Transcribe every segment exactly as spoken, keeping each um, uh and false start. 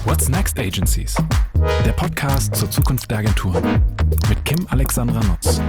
What's Next Agencies? Der Podcast zur Zukunft der Agenturen mit Kim Alexandra Nutz.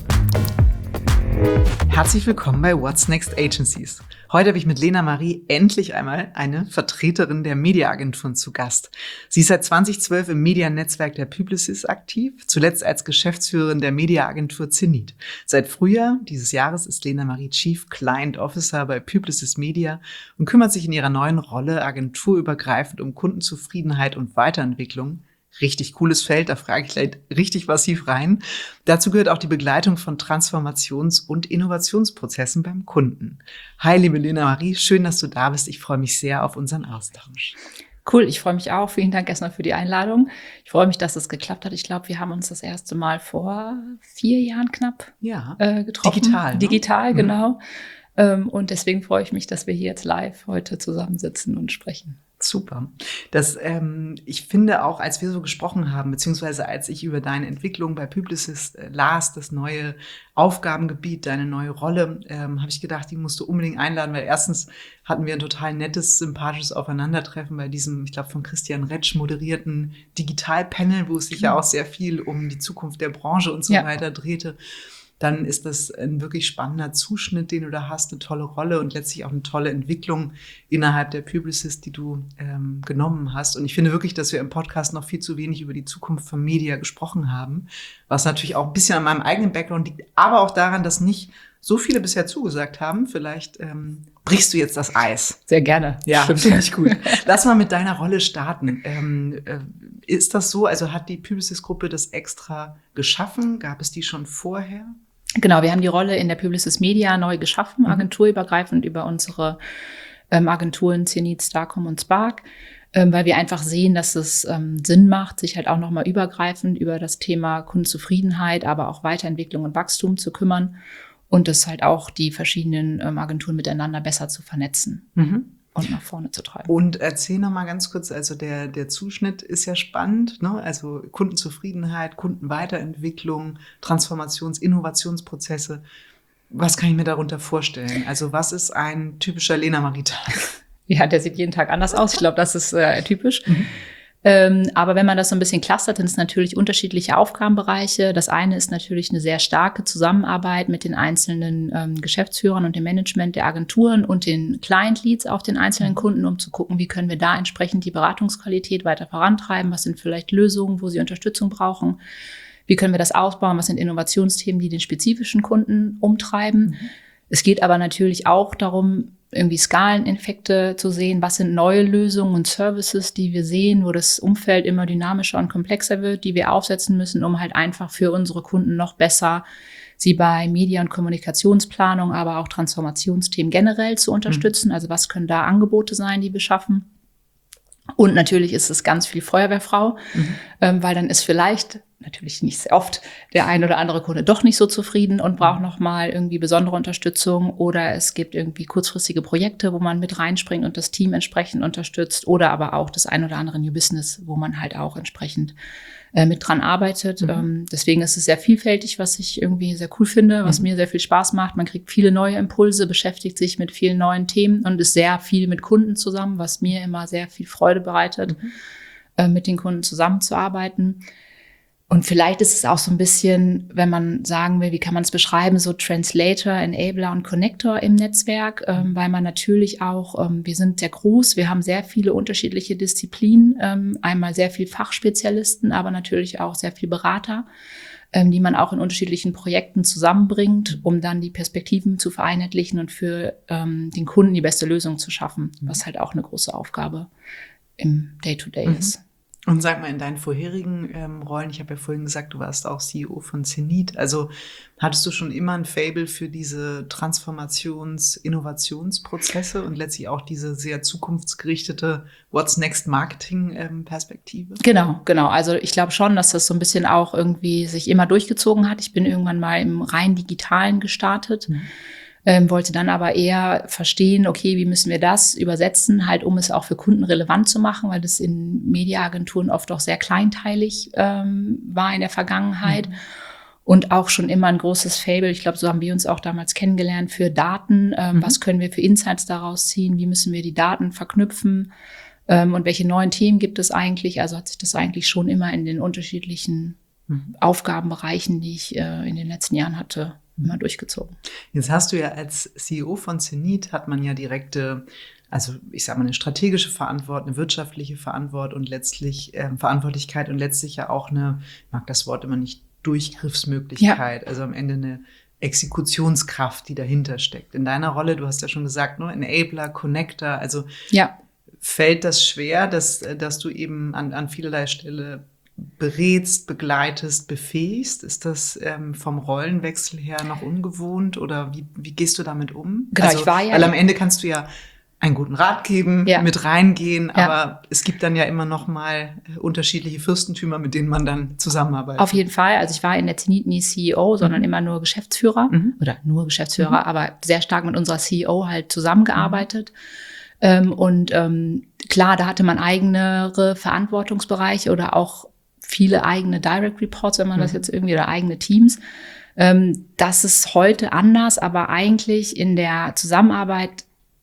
Herzlich willkommen bei What's Next Agencies. Heute habe ich mit Lena Marie endlich einmal eine Vertreterin der Mediaagenturen zu Gast. Sie ist seit zweitausendzwölf im Mediennetzwerk der Publicis aktiv, zuletzt als Geschäftsführerin der Mediaagentur Zenit. Seit Frühjahr dieses Jahres ist Lena Marie Chief Client Officer bei Publicis Media und kümmert sich in ihrer neuen Rolle agenturübergreifend um Kundenzufriedenheit und Weiterentwicklung. Richtig cooles Feld, da frage ich gleich richtig massiv rein. Dazu gehört auch die Begleitung von Transformations- und Innovationsprozessen beim Kunden. Hi, liebe Lena Marie, schön, dass du da bist. Ich freue mich sehr auf unseren Austausch. Cool, ich freue mich auch. Vielen Dank erstmal für die Einladung. Ich freue mich, dass es geklappt hat. Ich glaube, wir haben uns das erste Mal vor vier Jahren knapp ja. äh, getroffen. Digital. Ne? Digital, mhm. genau. Ähm, und deswegen freue ich mich, dass wir hier jetzt live heute zusammensitzen und sprechen. Super. Das, ähm, ich finde auch, als wir so gesprochen haben, beziehungsweise als ich über deine Entwicklung bei Publicis äh, las, das neue Aufgabengebiet, deine neue Rolle, ähm, habe ich gedacht, die musst du unbedingt einladen, weil erstens hatten wir ein total nettes, sympathisches Aufeinandertreffen bei diesem, ich glaube, von Christian Retsch moderierten Digitalpanel, wo es sich ja auch sehr viel um die Zukunft der Branche und so ja. weiter drehte. Dann ist das ein wirklich spannender Zuschnitt, den du da hast, eine tolle Rolle und letztlich auch eine tolle Entwicklung innerhalb der Publicis, die du ähm, genommen hast. Und ich finde wirklich, dass wir im Podcast noch viel zu wenig über die Zukunft von Media gesprochen haben, was natürlich auch ein bisschen an meinem eigenen Background liegt, aber auch daran, dass nicht so viele bisher zugesagt haben. Vielleicht ähm, brichst du jetzt das Eis. Sehr gerne. Ja, finde ich gut. Lass mal mit deiner Rolle starten. Ähm, äh, ist das so, also hat die Publicis-Gruppe das extra geschaffen? Gab es die schon vorher? Genau, wir haben die Rolle in der Publicis Media neu geschaffen, mhm. agenturübergreifend über unsere ähm, Agenturen Zenit, Starcom und Spark, ähm, weil wir einfach sehen, dass es ähm, Sinn macht, sich halt auch nochmal übergreifend über das Thema Kundenzufriedenheit, aber auch Weiterentwicklung und Wachstum zu kümmern und das halt auch die verschiedenen ähm, Agenturen miteinander besser zu vernetzen. Mhm. Und nach vorne zu treiben. Und erzähl noch mal ganz kurz, also der, der Zuschnitt ist ja spannend, ne? Also Kundenzufriedenheit, Kundenweiterentwicklung, Transformations-, Innovationsprozesse. Was kann ich mir darunter vorstellen? Also was ist ein typischer Lena Marie-Tag? Ja, der sieht jeden Tag anders aus. Ich glaube, das ist äh, typisch. Mhm. Ähm, aber wenn man das so ein bisschen clustert, dann ist es natürlich unterschiedliche Aufgabenbereiche. Das eine ist natürlich eine sehr starke Zusammenarbeit mit den einzelnen ähm, Geschäftsführern und dem Management der Agenturen und den Client Leads auf den einzelnen Kunden, um zu gucken, wie können wir da entsprechend die Beratungsqualität weiter vorantreiben, was sind vielleicht Lösungen, wo sie Unterstützung brauchen, wie können wir das ausbauen, was sind Innovationsthemen, die den spezifischen Kunden umtreiben. Mhm. Es geht aber natürlich auch darum, irgendwie Skaleneffekte zu sehen, was sind neue Lösungen und Services, die wir sehen, wo das Umfeld immer dynamischer und komplexer wird, die wir aufsetzen müssen, um halt einfach für unsere Kunden noch besser sie bei Media- und Kommunikationsplanung, aber auch Transformationsthemen generell zu unterstützen. Mhm. Also was können da Angebote sein, die wir schaffen? Und natürlich ist es ganz viel Feuerwehrfrau, mhm. ähm, weil dann ist vielleicht natürlich nicht sehr oft der ein oder andere Kunde doch nicht so zufrieden und braucht noch mal irgendwie besondere Unterstützung oder es gibt irgendwie kurzfristige Projekte, wo man mit reinspringt und das Team entsprechend unterstützt oder aber auch das ein oder andere New Business, wo man halt auch entsprechend äh, mit dran arbeitet. Mhm. Ähm, deswegen ist es sehr vielfältig, was ich irgendwie sehr cool finde, was mhm. mir sehr viel Spaß macht. Man kriegt viele neue Impulse, beschäftigt sich mit vielen neuen Themen und ist sehr viel mit Kunden zusammen, was mir immer sehr viel Freude bereitet, mhm. äh, mit den Kunden zusammenzuarbeiten. Und vielleicht ist es auch so ein bisschen, wenn man sagen will, wie kann man es beschreiben, so Translator, Enabler und Connector im Netzwerk, ähm, weil man natürlich auch, ähm, wir sind sehr groß, wir haben sehr viele unterschiedliche Disziplinen, ähm, einmal sehr viel Fachspezialisten, aber natürlich auch sehr viel Berater, ähm, die man auch in unterschiedlichen Projekten zusammenbringt, um dann die Perspektiven zu vereinheitlichen und für ähm, den Kunden die beste Lösung zu schaffen, was halt auch eine große Aufgabe im Day-to-Day mhm. ist. Und sag mal, in deinen vorherigen ähm, Rollen, ich habe ja vorhin gesagt, du warst auch C E O von Zenit, also hattest du schon immer ein Faible für diese Transformations-, Innovationsprozesse und letztlich auch diese sehr zukunftsgerichtete What's Next Marketing-Perspektive? Ähm, genau, genau. Also ich glaube schon, dass das so ein bisschen auch irgendwie sich immer durchgezogen hat. Ich bin irgendwann mal im rein Digitalen gestartet. Mhm. Ähm, wollte dann aber eher verstehen, okay, wie müssen wir das übersetzen, halt um es auch für Kunden relevant zu machen, weil das in Mediaagenturen oft auch sehr kleinteilig ähm, war in der Vergangenheit. Mhm. Und auch schon immer ein großes Faible, ich glaube, so haben wir uns auch damals kennengelernt, für Daten. Ähm, mhm. Was können wir für Insights daraus ziehen? Wie müssen wir die Daten verknüpfen? Ähm, und welche neuen Themen gibt es eigentlich? Also hat sich das eigentlich schon immer in den unterschiedlichen mhm. Aufgabenbereichen, die ich äh, in den letzten Jahren hatte, immer durchgezogen. Jetzt hast du ja als C E O von Zenit, hat man ja direkte, also ich sage mal eine strategische Verantwortung, eine wirtschaftliche Verantwortung und letztlich äh, Verantwortlichkeit und letztlich ja auch eine, ich mag das Wort immer nicht, Durchgriffsmöglichkeit, ja. Also am Ende eine Exekutionskraft, die dahinter steckt. In deiner Rolle, du hast ja schon gesagt, ne, Enabler, Connector, also ja. Fällt das schwer, dass, dass du eben an, an vielerlei Stelle berätst, begleitest, befähigst? Ist das ähm, vom Rollenwechsel her noch ungewohnt oder wie, wie gehst du damit um? Genau, also, ich war ja. Weil am Ende kannst du ja einen guten Rat geben, ja. mit reingehen, ja. aber es gibt dann ja immer noch mal unterschiedliche Fürstentümer, mit denen man dann zusammenarbeitet. Auf jeden Fall. Also ich war in der Zenit nie C E O, sondern mhm. immer nur Geschäftsführer mhm. oder nur Geschäftsführer, mhm. aber sehr stark mit unserer C E O halt zusammengearbeitet. Mhm. Ähm, und ähm, klar, da hatte man eigenere Verantwortungsbereiche oder auch viele eigene Direct Reports, wenn man mhm. das jetzt irgendwie, oder eigene Teams. Ähm, das ist heute anders, aber eigentlich in der Zusammenarbeit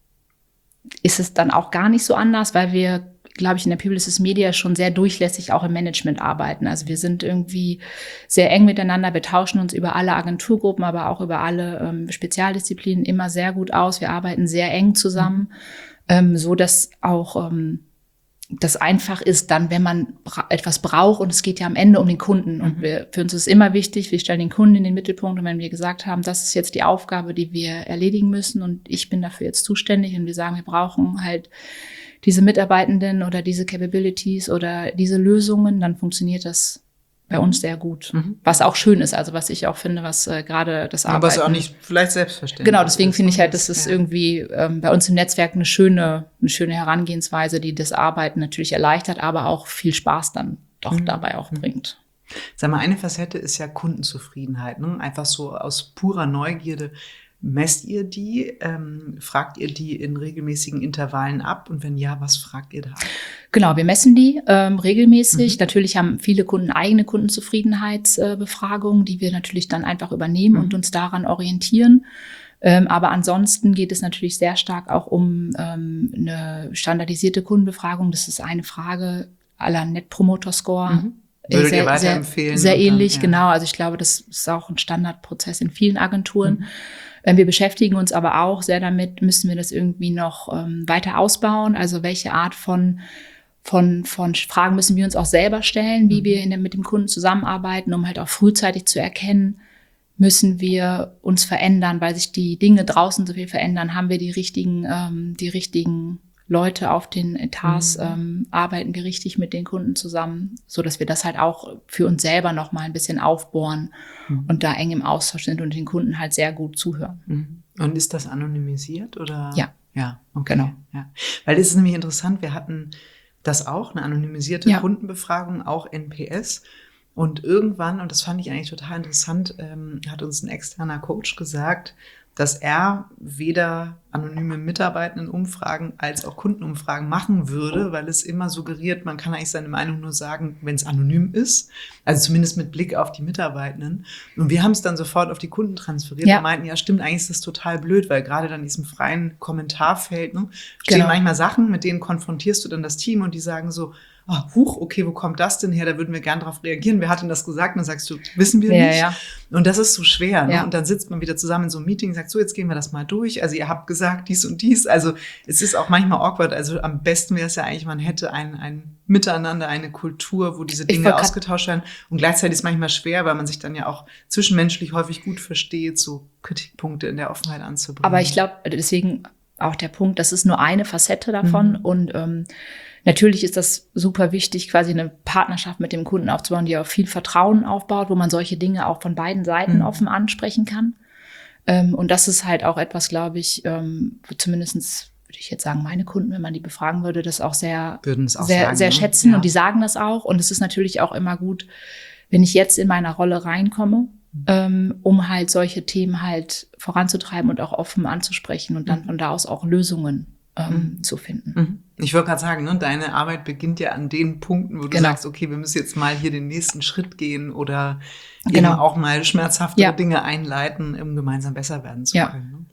ist es dann auch gar nicht so anders, weil wir, glaube ich, in der Publicis Media schon sehr durchlässig auch im Management arbeiten. Also wir sind irgendwie sehr eng miteinander, wir tauschen uns über alle Agenturgruppen, aber auch über alle ähm, Spezialdisziplinen immer sehr gut aus. Wir arbeiten sehr eng zusammen, mhm. ähm, so dass auch ähm, das einfach ist dann, wenn man bra- etwas braucht, und es geht ja am Ende um den Kunden. Und wir, für uns ist es immer wichtig, wir stellen den Kunden in den Mittelpunkt. Und wenn wir gesagt haben, das ist jetzt die Aufgabe, die wir erledigen müssen und ich bin dafür jetzt zuständig und wir sagen, wir brauchen halt diese Mitarbeitenden oder diese Capabilities oder diese Lösungen, dann funktioniert das bei uns sehr gut. Mhm. Was auch schön ist, also was ich auch finde, was äh, gerade das Arbeiten... Aber es ist auch nicht vielleicht selbstverständlich. Genau, deswegen finde ich halt, das ist ja. irgendwie ähm, bei uns im Netzwerk eine schöne, eine schöne Herangehensweise, die das Arbeiten natürlich erleichtert, aber auch viel Spaß dann doch mhm. dabei auch mhm. bringt. Sag mal, eine Facette ist ja Kundenzufriedenheit, ne? Einfach so aus purer Neugierde. Messt ihr die? Ähm, fragt ihr die in regelmäßigen Intervallen ab? Und wenn ja, was fragt ihr da ab? Genau, wir messen die ähm, regelmäßig. Mhm. Natürlich haben viele Kunden eigene Kundenzufriedenheitsbefragungen, äh, die wir natürlich dann einfach übernehmen mhm. und uns daran orientieren. Ähm, aber ansonsten geht es natürlich sehr stark auch um ähm, eine standardisierte Kundenbefragung. Das ist eine Frage à la Net Promoter Score. Mhm. Würdet sehr, ihr weiterempfehlen? Sehr, sehr ähnlich, dann, ja. genau. Also ich glaube, das ist auch ein Standardprozess in vielen Agenturen. Mhm. Wir beschäftigen uns aber auch sehr damit, müssen wir das irgendwie noch ähm, weiter ausbauen? Also welche Art von, von, von Fragen müssen wir uns auch selber stellen, wie mhm. wir in der, mit dem Kunden zusammenarbeiten, um halt auch frühzeitig zu erkennen, müssen wir uns verändern, weil sich die Dinge draußen so viel verändern, haben wir die richtigen, ähm, die richtigen Leute auf den Etats, mhm. ähm, arbeiten wir richtig mit den Kunden zusammen, so dass wir das halt auch für uns selber noch mal ein bisschen aufbohren mhm. und da eng im Austausch sind und den Kunden halt sehr gut zuhören. Mhm. Und ist das anonymisiert oder? Ja. Ja, okay. Genau. Ja. Weil das ist nämlich interessant, wir hatten das auch, eine anonymisierte ja. Kundenbefragung, auch N P S. Und irgendwann, und das fand ich eigentlich total interessant, ähm, hat uns ein externer Coach gesagt, dass er weder anonyme Mitarbeitendenumfragen als auch Kundenumfragen machen würde, weil es immer suggeriert, man kann eigentlich seine Meinung nur sagen, wenn es anonym ist, also zumindest mit Blick auf die Mitarbeitenden. Und wir haben es dann sofort auf die Kunden transferiert ja. und meinten, ja stimmt, eigentlich ist das total blöd, weil gerade dann in diesem freien Kommentarfeld ne, stehen genau. manchmal Sachen, mit denen konfrontierst du dann das Team und die sagen so, oh, huch, okay, wo kommt das denn her? Da würden wir gern drauf reagieren. Wer hat denn das gesagt? Und dann sagst du, wissen wir ja, nicht. Ja. Und das ist so schwer. Ne? Ja. Und dann sitzt man wieder zusammen in so einem Meeting und sagt, so, jetzt gehen wir das mal durch. Also ihr habt gesagt dies und dies. Also es ist auch manchmal awkward. Also am besten wäre es ja eigentlich, man hätte ein, ein Miteinander, eine Kultur, wo diese Dinge ausgetauscht werden. Und gleichzeitig ist es manchmal schwer, weil man sich dann ja auch zwischenmenschlich häufig gut versteht, so Kritikpunkte in der Offenheit anzubringen. Aber ich glaube, deswegen auch der Punkt, das ist nur eine Facette davon. Mhm. Und ähm, natürlich ist das super wichtig, quasi eine Partnerschaft mit dem Kunden aufzubauen, die auf viel Vertrauen aufbaut, wo man solche Dinge auch von beiden Seiten mhm. offen ansprechen kann. Ähm, und das ist halt auch etwas, glaube ich, ähm, zumindestens würde ich jetzt sagen, meine Kunden, wenn man die befragen würde, das auch sehr, Würden es auch sehr, sagen, sehr ne? schätzen. Ja. Und die sagen das auch. Und es ist natürlich auch immer gut, wenn ich jetzt in meiner Rolle reinkomme, mhm. ähm, um halt solche Themen halt voranzutreiben und auch offen anzusprechen und dann von da aus auch Lösungen ähm, mhm. zu finden. Mhm. Ich wollte gerade sagen, ne, deine Arbeit beginnt ja an den Punkten, wo du genau. sagst, okay, wir müssen jetzt mal hier den nächsten Schritt gehen oder genau. eben auch mal schmerzhaftere ja. Dinge einleiten, um gemeinsam besser werden zu ja. können. Ne?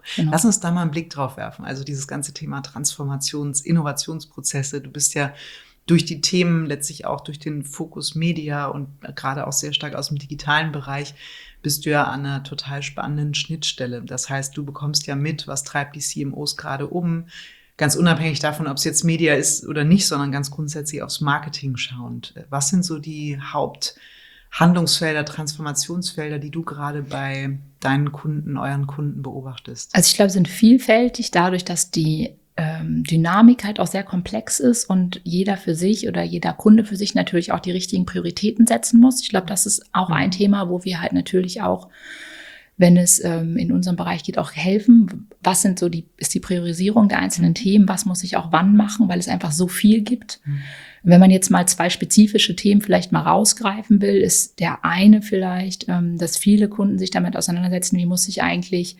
Genau. Lass uns da mal einen Blick drauf werfen. Also dieses ganze Thema Transformations-, Innovationsprozesse. Du bist ja durch die Themen, letztlich auch durch den Fokus Media und gerade auch sehr stark aus dem digitalen Bereich, bist du ja an einer total spannenden Schnittstelle. Das heißt, du bekommst ja mit, was treibt die C M Os gerade um, ganz unabhängig davon, ob es jetzt Media ist oder nicht, sondern ganz grundsätzlich aufs Marketing schauend. Was sind so die Haupthandlungsfelder, Transformationsfelder, die du gerade bei deinen Kunden, euren Kunden beobachtest? Also ich glaube, sie sind vielfältig dadurch, dass die ähm, Dynamik halt auch sehr komplex ist und jeder für sich oder jeder Kunde für sich natürlich auch die richtigen Prioritäten setzen muss. Ich glaube, das ist auch ein Thema, wo wir halt natürlich auch, wenn es ähm, in unserem Bereich geht, auch helfen. Was sind so die, ist die Priorisierung der einzelnen mhm. Themen? Was muss ich auch wann machen? Weil es einfach so viel gibt. Mhm. Wenn man jetzt mal zwei spezifische Themen vielleicht mal rausgreifen will, ist der eine vielleicht, ähm, dass viele Kunden sich damit auseinandersetzen, wie muss ich eigentlich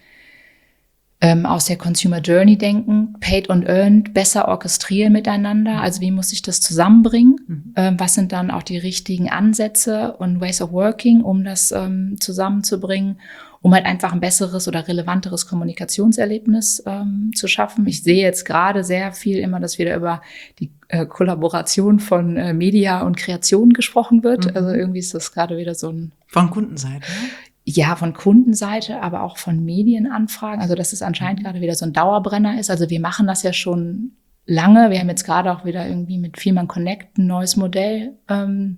ähm, aus der Consumer Journey denken, Paid und Earned besser orchestrieren miteinander. Also wie muss ich das zusammenbringen? Mhm. Ähm, was sind dann auch die richtigen Ansätze und Ways of Working, um das ähm, zusammenzubringen, um halt einfach ein besseres oder relevanteres Kommunikationserlebnis ähm, zu schaffen. Ich sehe jetzt gerade sehr viel immer, dass wieder über die äh, Kollaboration von äh, Media und Kreation gesprochen wird. Mhm. Also irgendwie ist das gerade wieder so ein... Von Kundenseite? Ja, von Kundenseite, aber auch von Medienanfragen. Also dass es anscheinend mhm. gerade wieder so ein Dauerbrenner ist. Also wir machen das ja schon lange. Wir haben jetzt gerade auch wieder irgendwie mit Vielmann Connect ein neues Modell ähm,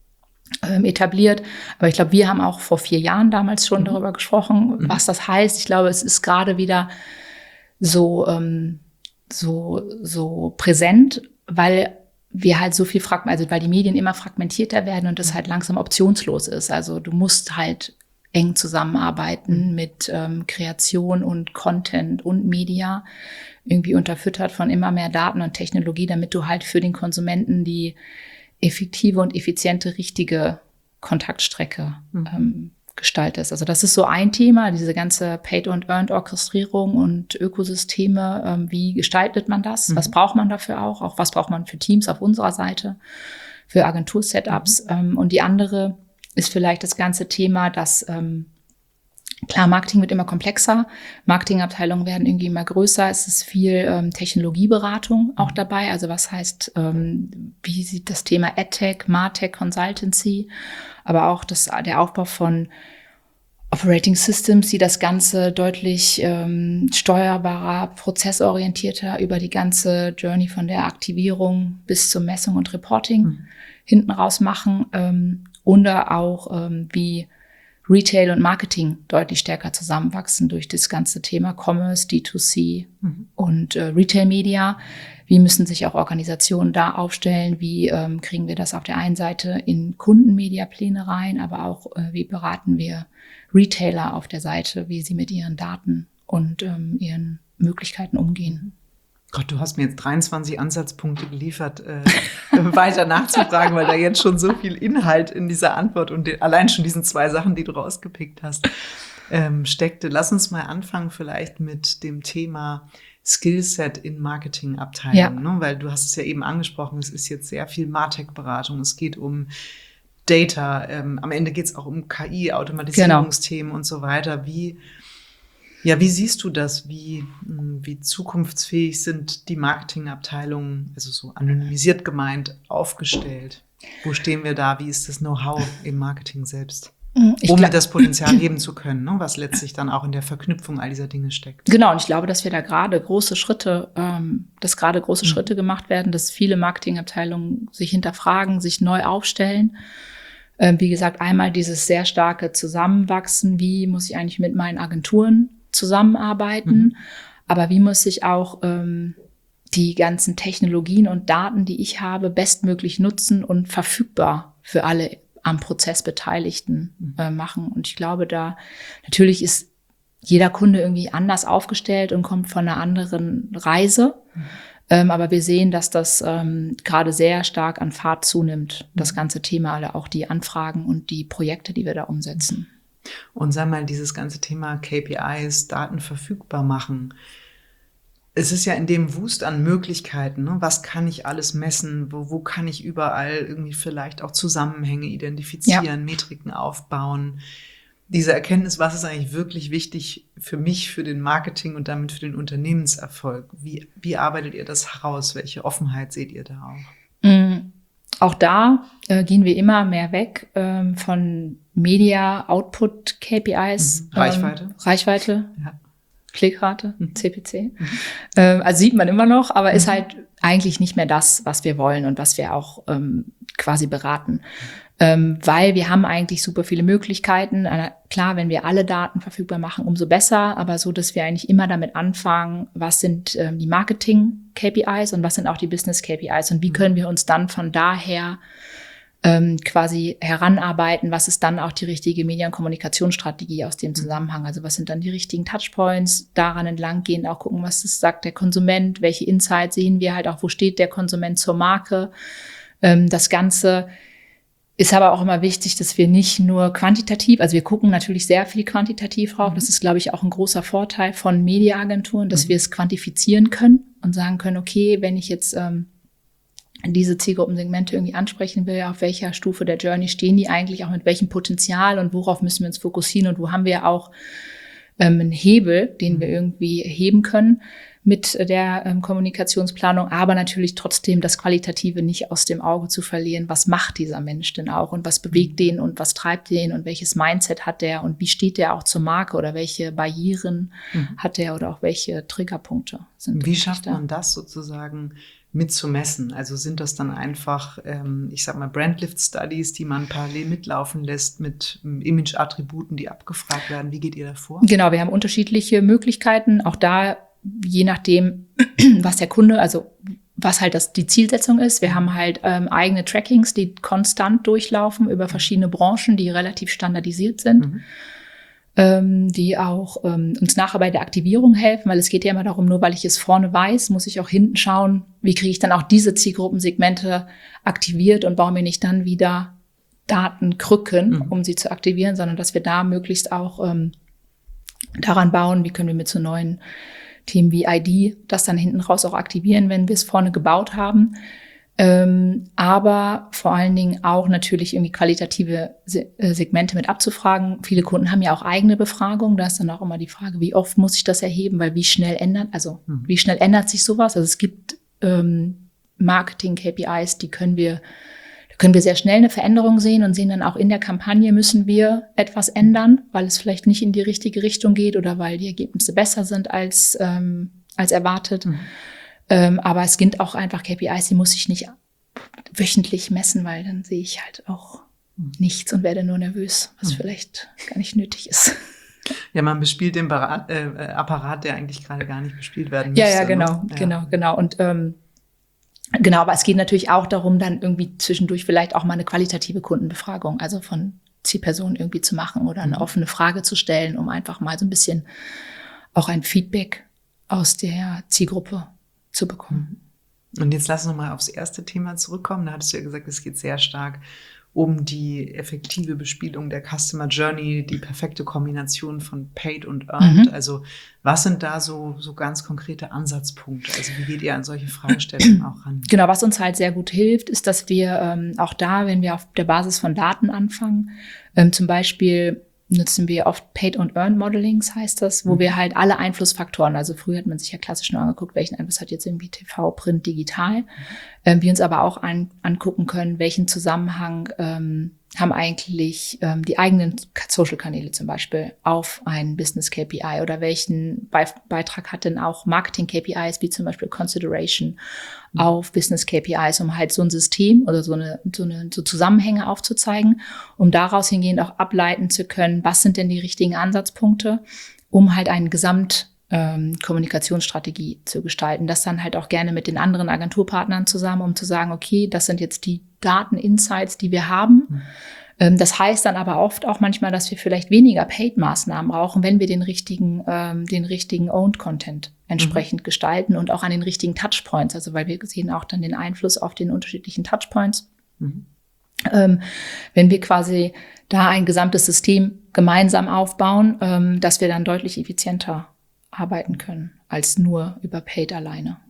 etabliert. Aber ich glaube, wir haben auch vor vier Jahren damals schon mhm. darüber gesprochen, mhm. was das heißt. Ich glaube, es ist gerade wieder so, ähm, so, so präsent, weil wir halt so viel fragmentiert, also weil die Medien immer fragmentierter werden und das halt langsam optionslos ist. Also du musst halt eng zusammenarbeiten mhm. mit ähm, Kreation und Content und Media, irgendwie unterfüttert von immer mehr Daten und Technologie, damit du halt für den Konsumenten die effektive und effiziente, richtige Kontaktstrecke mhm. ähm, gestaltest. Also das ist so ein Thema, diese ganze Paid und Earned Orchestrierung und Ökosysteme. Ähm, wie gestaltet man das? Mhm. Was braucht man dafür auch? Auch was braucht man für Teams auf unserer Seite, für Agentur-Setups? Mhm. Ähm, und die andere ist vielleicht das ganze Thema, dass ähm, klar, Marketing wird immer komplexer, Marketingabteilungen werden irgendwie immer größer, es ist viel ähm, Technologieberatung auch dabei, also was heißt, ähm, wie sieht das Thema AdTech, MarTech, Consultancy, aber auch das, der Aufbau von Operating Systems, die das Ganze deutlich ähm, steuerbarer, prozessorientierter über die ganze Journey von der Aktivierung bis zur Messung und Reporting mhm. hinten raus machen, ähm, oder auch ähm, wie Retail und Marketing deutlich stärker zusammenwachsen durch das ganze Thema Commerce, D zwei C mhm. und äh, Retail Media. Wie müssen sich auch Organisationen da aufstellen? Wie ähm, kriegen wir das auf der einen Seite in Kundenmediapläne rein, aber auch äh, wie beraten wir Retailer auf der Seite, wie sie mit ihren Daten und ähm, ihren Möglichkeiten umgehen? Gott, du hast mir jetzt dreiundzwanzig Ansatzpunkte geliefert, äh, weiter nachzufragen, weil da jetzt schon so viel Inhalt in dieser Antwort und den, allein schon diesen zwei Sachen, die du rausgepickt hast, ähm, steckte. Lass uns mal anfangen vielleicht mit dem Thema Skillset in Marketingabteilungen, ja. ne? Weil du hast es ja eben angesprochen, es ist jetzt sehr viel MarTech-Beratung, es geht um Data, ähm, am Ende geht es auch um K I, Automatisierungsthemen genau. und so weiter. Wie Ja, wie siehst du das? Wie, wie zukunftsfähig sind die Marketingabteilungen, also so anonymisiert gemeint, aufgestellt? Wo stehen wir da? Wie ist das Know-how im Marketing selbst? Ich um das Potenzial heben zu können, ne? Was letztlich dann auch in der Verknüpfung all dieser Dinge steckt. Genau, und ich glaube, dass wir da gerade große Schritte, ähm, dass gerade große mhm. Schritte gemacht werden, dass viele Marketingabteilungen sich hinterfragen, sich neu aufstellen. Ähm, wie gesagt, einmal dieses sehr starke Zusammenwachsen. Wie muss ich eigentlich mit meinen Agenturen zusammenarbeiten, mhm. aber wie muss ich auch ähm, die ganzen Technologien und Daten, die ich habe, bestmöglich nutzen und verfügbar für alle am Prozess Beteiligten mhm. äh, machen. Und ich glaube, da natürlich ist jeder Kunde irgendwie anders aufgestellt und kommt von einer anderen Reise. Mhm. Ähm, aber wir sehen, dass das ähm, gerade sehr stark an Fahrt zunimmt, mhm. das ganze Thema, alle auch die Anfragen und die Projekte, die wir da umsetzen. Und sag mal, dieses ganze Thema K P Is, Daten verfügbar machen. Es ist ja in dem Wust an Möglichkeiten, ne? Was kann ich alles messen? Wo, wo kann ich überall irgendwie vielleicht auch Zusammenhänge identifizieren, ja. Metriken aufbauen? diese Erkenntnis, was ist eigentlich wirklich wichtig für mich, für den Marketing und damit für den Unternehmenserfolg? Wie, wie arbeitet ihr das heraus? Welche Offenheit seht ihr da auch? Mm, auch da äh, gehen wir immer mehr weg ähm, von Media-Output-K P Is. Mhm. Reichweite. Ähm, Reichweite, Ja. Klickrate, Mhm. C P C. Mhm. Ähm, also sieht man immer noch, aber Mhm. ist halt eigentlich nicht mehr das, was wir wollen und was wir auch ähm, quasi beraten. Ähm, weil wir haben eigentlich super viele Möglichkeiten. Äh, klar, wenn wir alle Daten verfügbar machen, umso besser, aber so, dass wir eigentlich immer damit anfangen, was sind ähm, die Marketing-K P Is und was sind auch die Business-K P Is und wie können wir uns dann von daher ähm, quasi heranarbeiten, was ist dann auch die richtige Medien- und Kommunikationsstrategie aus dem Zusammenhang, also was sind dann die richtigen Touchpoints, daran entlang gehen, auch gucken, was das sagt der Konsument, welche Insights sehen wir halt auch, wo steht der Konsument zur Marke, ähm, das Ganze ist aber auch immer wichtig, dass wir nicht nur quantitativ, also wir gucken natürlich sehr viel quantitativ drauf. Das ist, glaube ich, auch ein großer Vorteil von Mediaagenturen, dass mhm. wir es quantifizieren können und sagen können, okay, wenn ich jetzt ähm, diese Zielgruppensegmente irgendwie ansprechen will, auf welcher Stufe der Journey stehen die eigentlich, auch mit welchem Potenzial und worauf müssen wir uns fokussieren und wo haben wir auch ähm, einen Hebel, den mhm. wir irgendwie heben können mit der ähm, Kommunikationsplanung, aber natürlich trotzdem das Qualitative nicht aus dem Auge zu verlieren. Was macht dieser Mensch denn auch und was bewegt den und was treibt den und welches Mindset hat der und wie steht der auch zur Marke oder welche Barrieren mhm. hat der oder auch welche Triggerpunkte sind. Wie schafft man das sozusagen mitzumessen? Also sind das dann einfach, ähm, ich sag mal, Brandlift-Studies, die man parallel mitlaufen lässt mit ähm, Image-Attributen, die abgefragt werden? Wie geht ihr da vor? Genau, wir haben unterschiedliche Möglichkeiten. Auch da je nachdem, was der Kunde, also was halt das die Zielsetzung ist. Wir haben halt ähm, eigene Trackings, die konstant durchlaufen über verschiedene Branchen, die relativ standardisiert sind, mhm. ähm, die auch ähm, uns nachher bei der Aktivierung helfen, weil es geht ja immer darum, nur weil ich es vorne weiß, muss ich auch hinten schauen, wie kriege ich dann auch diese Zielgruppensegmente aktiviert und baue mir nicht dann wieder Datenkrücken, mhm. um sie zu aktivieren, sondern dass wir da möglichst auch ähm, daran bauen, wie können wir mit so neuen Themen wie I D das dann hinten raus auch aktivieren, wenn wir es vorne gebaut haben. Ähm, aber vor allen Dingen auch natürlich irgendwie qualitative Se- äh, Segmente mit abzufragen. Viele Kunden haben ja auch eigene Befragungen. Da ist dann auch immer die Frage, wie oft muss ich das erheben, weil wie schnell ändert, also mhm. wie schnell ändert sich sowas? Also es gibt ähm, Marketing-K P Is, die können wir können wir sehr schnell eine Veränderung sehen und sehen dann auch in der Kampagne müssen wir etwas ändern, weil es vielleicht nicht in die richtige Richtung geht oder weil die Ergebnisse besser sind als ähm, als erwartet. Mhm. Ähm, aber es gibt auch einfach K P Is, die muss ich nicht wöchentlich messen, weil dann sehe ich halt auch mhm. nichts und werde nur nervös, was mhm. vielleicht gar nicht nötig ist. Ja, man bespielt den Barat, äh, Apparat, der eigentlich gerade gar nicht bespielt werden müsste. Ja, ja, genau, ne? ja. genau, genau. Und ähm, Genau, aber es geht natürlich auch darum, dann irgendwie zwischendurch vielleicht auch mal eine qualitative Kundenbefragung, also von Zielpersonen irgendwie zu machen oder eine mhm. offene Frage zu stellen, um einfach mal so ein bisschen auch ein Feedback aus der Zielgruppe zu bekommen. Und jetzt lass uns noch mal aufs erste Thema zurückkommen. Da hattest du ja gesagt, es geht sehr stark um die effektive Bespielung der Customer Journey, die perfekte Kombination von Paid und Earned. Mhm. Also was sind da so, so ganz konkrete Ansatzpunkte? Also wie geht ihr an solche Fragestellungen auch ran? Genau, was uns halt sehr gut hilft, ist, dass wir ähm, auch da, wenn wir auf der Basis von Daten anfangen, ähm, zum Beispiel nutzen wir oft Paid und Earned Modelings, heißt das, wo mhm. wir halt alle Einflussfaktoren, also früher hat man sich ja klassisch nur angeguckt, welchen Einfluss hat jetzt irgendwie T V, Print, Digital, mhm. ähm, wir uns aber auch an, angucken können, welchen Zusammenhang ähm, haben eigentlich ähm, die eigenen Social-Kanäle zum Beispiel auf einen Business-K P I oder welchen Be- Beitrag hat denn auch Marketing-K P Is, wie zum Beispiel Consideration mhm. auf Business-K P Is, um halt so ein System oder so eine, so eine so Zusammenhänge aufzuzeigen, um daraus hingehend auch ableiten zu können, was sind denn die richtigen Ansatzpunkte, um halt einen Gesamt ähm, Kommunikationsstrategie zu gestalten. Das dann halt auch gerne mit den anderen Agenturpartnern zusammen, um zu sagen, okay, das sind jetzt die Daten-Insights, die wir haben. Mhm. Ähm, das heißt dann aber oft auch manchmal, dass wir vielleicht weniger Paid-Maßnahmen brauchen, wenn wir den richtigen, ähm, den richtigen Owned-Content entsprechend mhm. gestalten und auch an den richtigen Touchpoints. Also weil wir sehen auch dann den Einfluss auf den unterschiedlichen Touchpoints. Mhm. Ähm, wenn wir quasi da ein gesamtes System gemeinsam aufbauen, ähm, dass wir dann deutlich effizienter arbeiten können, als nur über Paid alleine.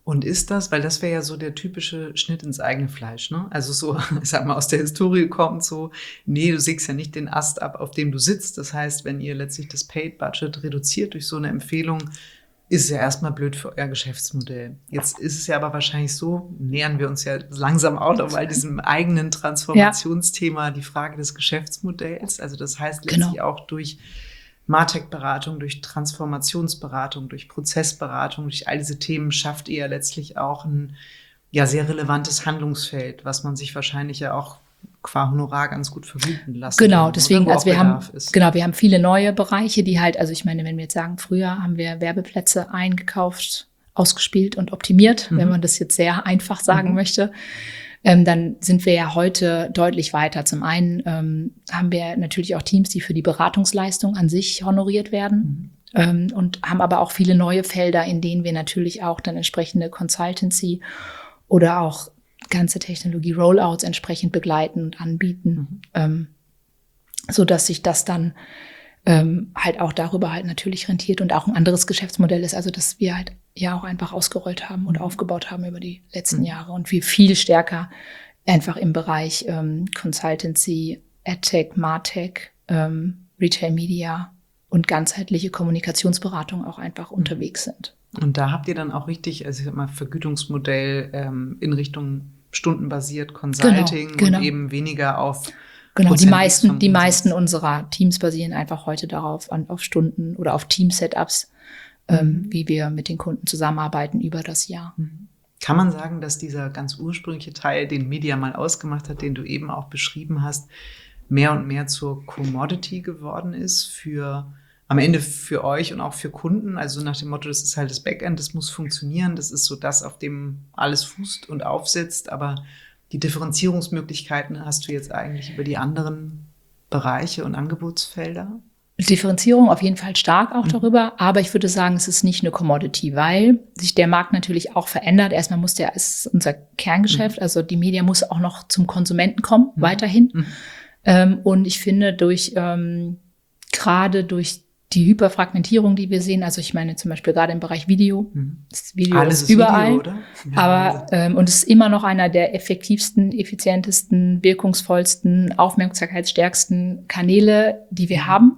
Und ist das, weil das wäre ja so der typische Schnitt ins eigene Fleisch, ne? Also so, ich sag mal, aus der Historie kommt so, nee, du sägst ja nicht den Ast ab, auf dem du sitzt. Das heißt, wenn ihr letztlich das Paid-Budget reduziert durch so eine Empfehlung, ist es ja erstmal blöd für euer Geschäftsmodell. Jetzt ist es ja aber wahrscheinlich so, nähern wir uns ja langsam auch noch mal diesem eigenen Transformationsthema, die Frage des Geschäftsmodells. Also das heißt letztlich genau. auch durch Martech-Beratung, durch Transformationsberatung, durch Prozessberatung, durch all diese Themen schafft ihr ja letztlich auch ein ja sehr relevantes Handlungsfeld, was man sich wahrscheinlich ja auch qua Honorar ganz gut vergüten lassen. Genau, kann, deswegen, also wir haben, ist. genau, wir haben viele neue Bereiche, die halt, also ich meine, wenn wir jetzt sagen, früher haben wir Werbeplätze eingekauft, ausgespielt und optimiert, mhm. wenn man das jetzt sehr einfach sagen mhm. möchte. Ähm, dann sind wir ja heute deutlich weiter. Zum einen ähm, haben wir natürlich auch Teams, die für die Beratungsleistung an sich honoriert werden mhm. ähm, und haben aber auch viele neue Felder, in denen wir natürlich auch dann entsprechende Consultancy oder auch ganze Technologie-Rollouts entsprechend begleiten und anbieten, mhm. ähm, so dass sich das dann ähm, halt auch darüber halt natürlich rentiert und auch ein anderes Geschäftsmodell ist, also dass wir halt ja auch einfach ausgerollt haben und aufgebaut haben über die letzten mhm. Jahre und wir viel stärker einfach im Bereich ähm, Consultancy, AdTech, MarTech, ähm, Retail Media und ganzheitliche Kommunikationsberatung auch einfach mhm. unterwegs sind. Und da habt ihr dann auch richtig, also ich sag mal, Vergütungsmodell ähm, in Richtung stundenbasiert Consulting genau, genau. und eben weniger auf Genau, die meisten, die meisten unserer Teams basieren einfach heute darauf, an, auf Stunden oder auf Team-Setups, mhm. ähm, wie wir mit den Kunden zusammenarbeiten über das Jahr. Kann man sagen, dass dieser ganz ursprüngliche Teil, den Media mal ausgemacht hat, den du eben auch beschrieben hast, mehr und mehr zur Commodity geworden ist für am Ende für euch und auch für Kunden? Also nach dem Motto, das ist halt das Backend, das muss funktionieren, das ist so das, auf dem alles fußt und aufsetzt, aber die Differenzierungsmöglichkeiten hast du jetzt eigentlich über die anderen Bereiche und Angebotsfelder? Differenzierung auf jeden Fall stark auch mhm. darüber, aber ich würde sagen, es ist nicht eine Commodity, weil sich der Markt natürlich auch verändert. Erstmal muss der, ist unser Kerngeschäft, mhm. also die Media muss auch noch zum Konsumenten kommen, mhm. weiterhin. Mhm. Ähm, und ich finde, durch ähm, gerade durch die Hyperfragmentierung, die wir sehen, also ich meine zum Beispiel gerade im Bereich Video, mhm. das Video Alles ist, ist überall, Video, oder? Ja, aber ähm, und es ist immer noch einer der effektivsten, effizientesten, wirkungsvollsten, aufmerksamkeitsstärksten Kanäle, die wir mhm. haben.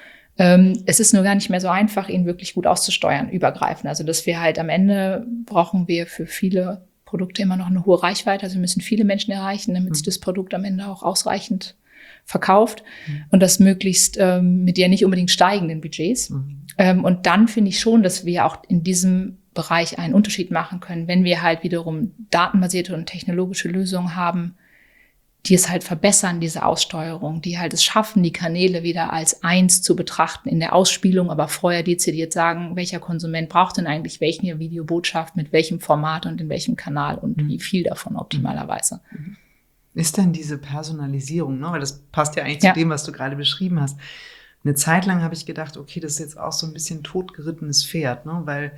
Ähm, es ist nur gar nicht mehr so einfach, ihn wirklich gut auszusteuern, übergreifend. Also dass wir halt am Ende brauchen wir für viele Produkte immer noch eine hohe Reichweite, also wir müssen viele Menschen erreichen, damit mhm. sich das Produkt am Ende auch ausreichend verkauft mhm. und das möglichst ähm, mit ja nicht unbedingt steigenden Budgets. Mhm. Ähm, und dann finde ich schon, dass wir auch in diesem Bereich einen Unterschied machen können, wenn wir halt wiederum datenbasierte und technologische Lösungen haben, die es halt verbessern, diese Aussteuerung, die halt es schaffen, die Kanäle wieder als eins zu betrachten in der Ausspielung, aber vorher dezidiert sagen, welcher Konsument braucht denn eigentlich welche Videobotschaft, mit welchem Format und in welchem Kanal und mhm. wie viel davon optimalerweise. Mhm. Ist denn diese Personalisierung, ne? Weil das passt ja eigentlich ja. zu dem, was du gerade beschrieben hast. Eine Zeit lang habe ich gedacht, okay, das ist jetzt auch so ein bisschen totgerittenes Pferd, ne? Weil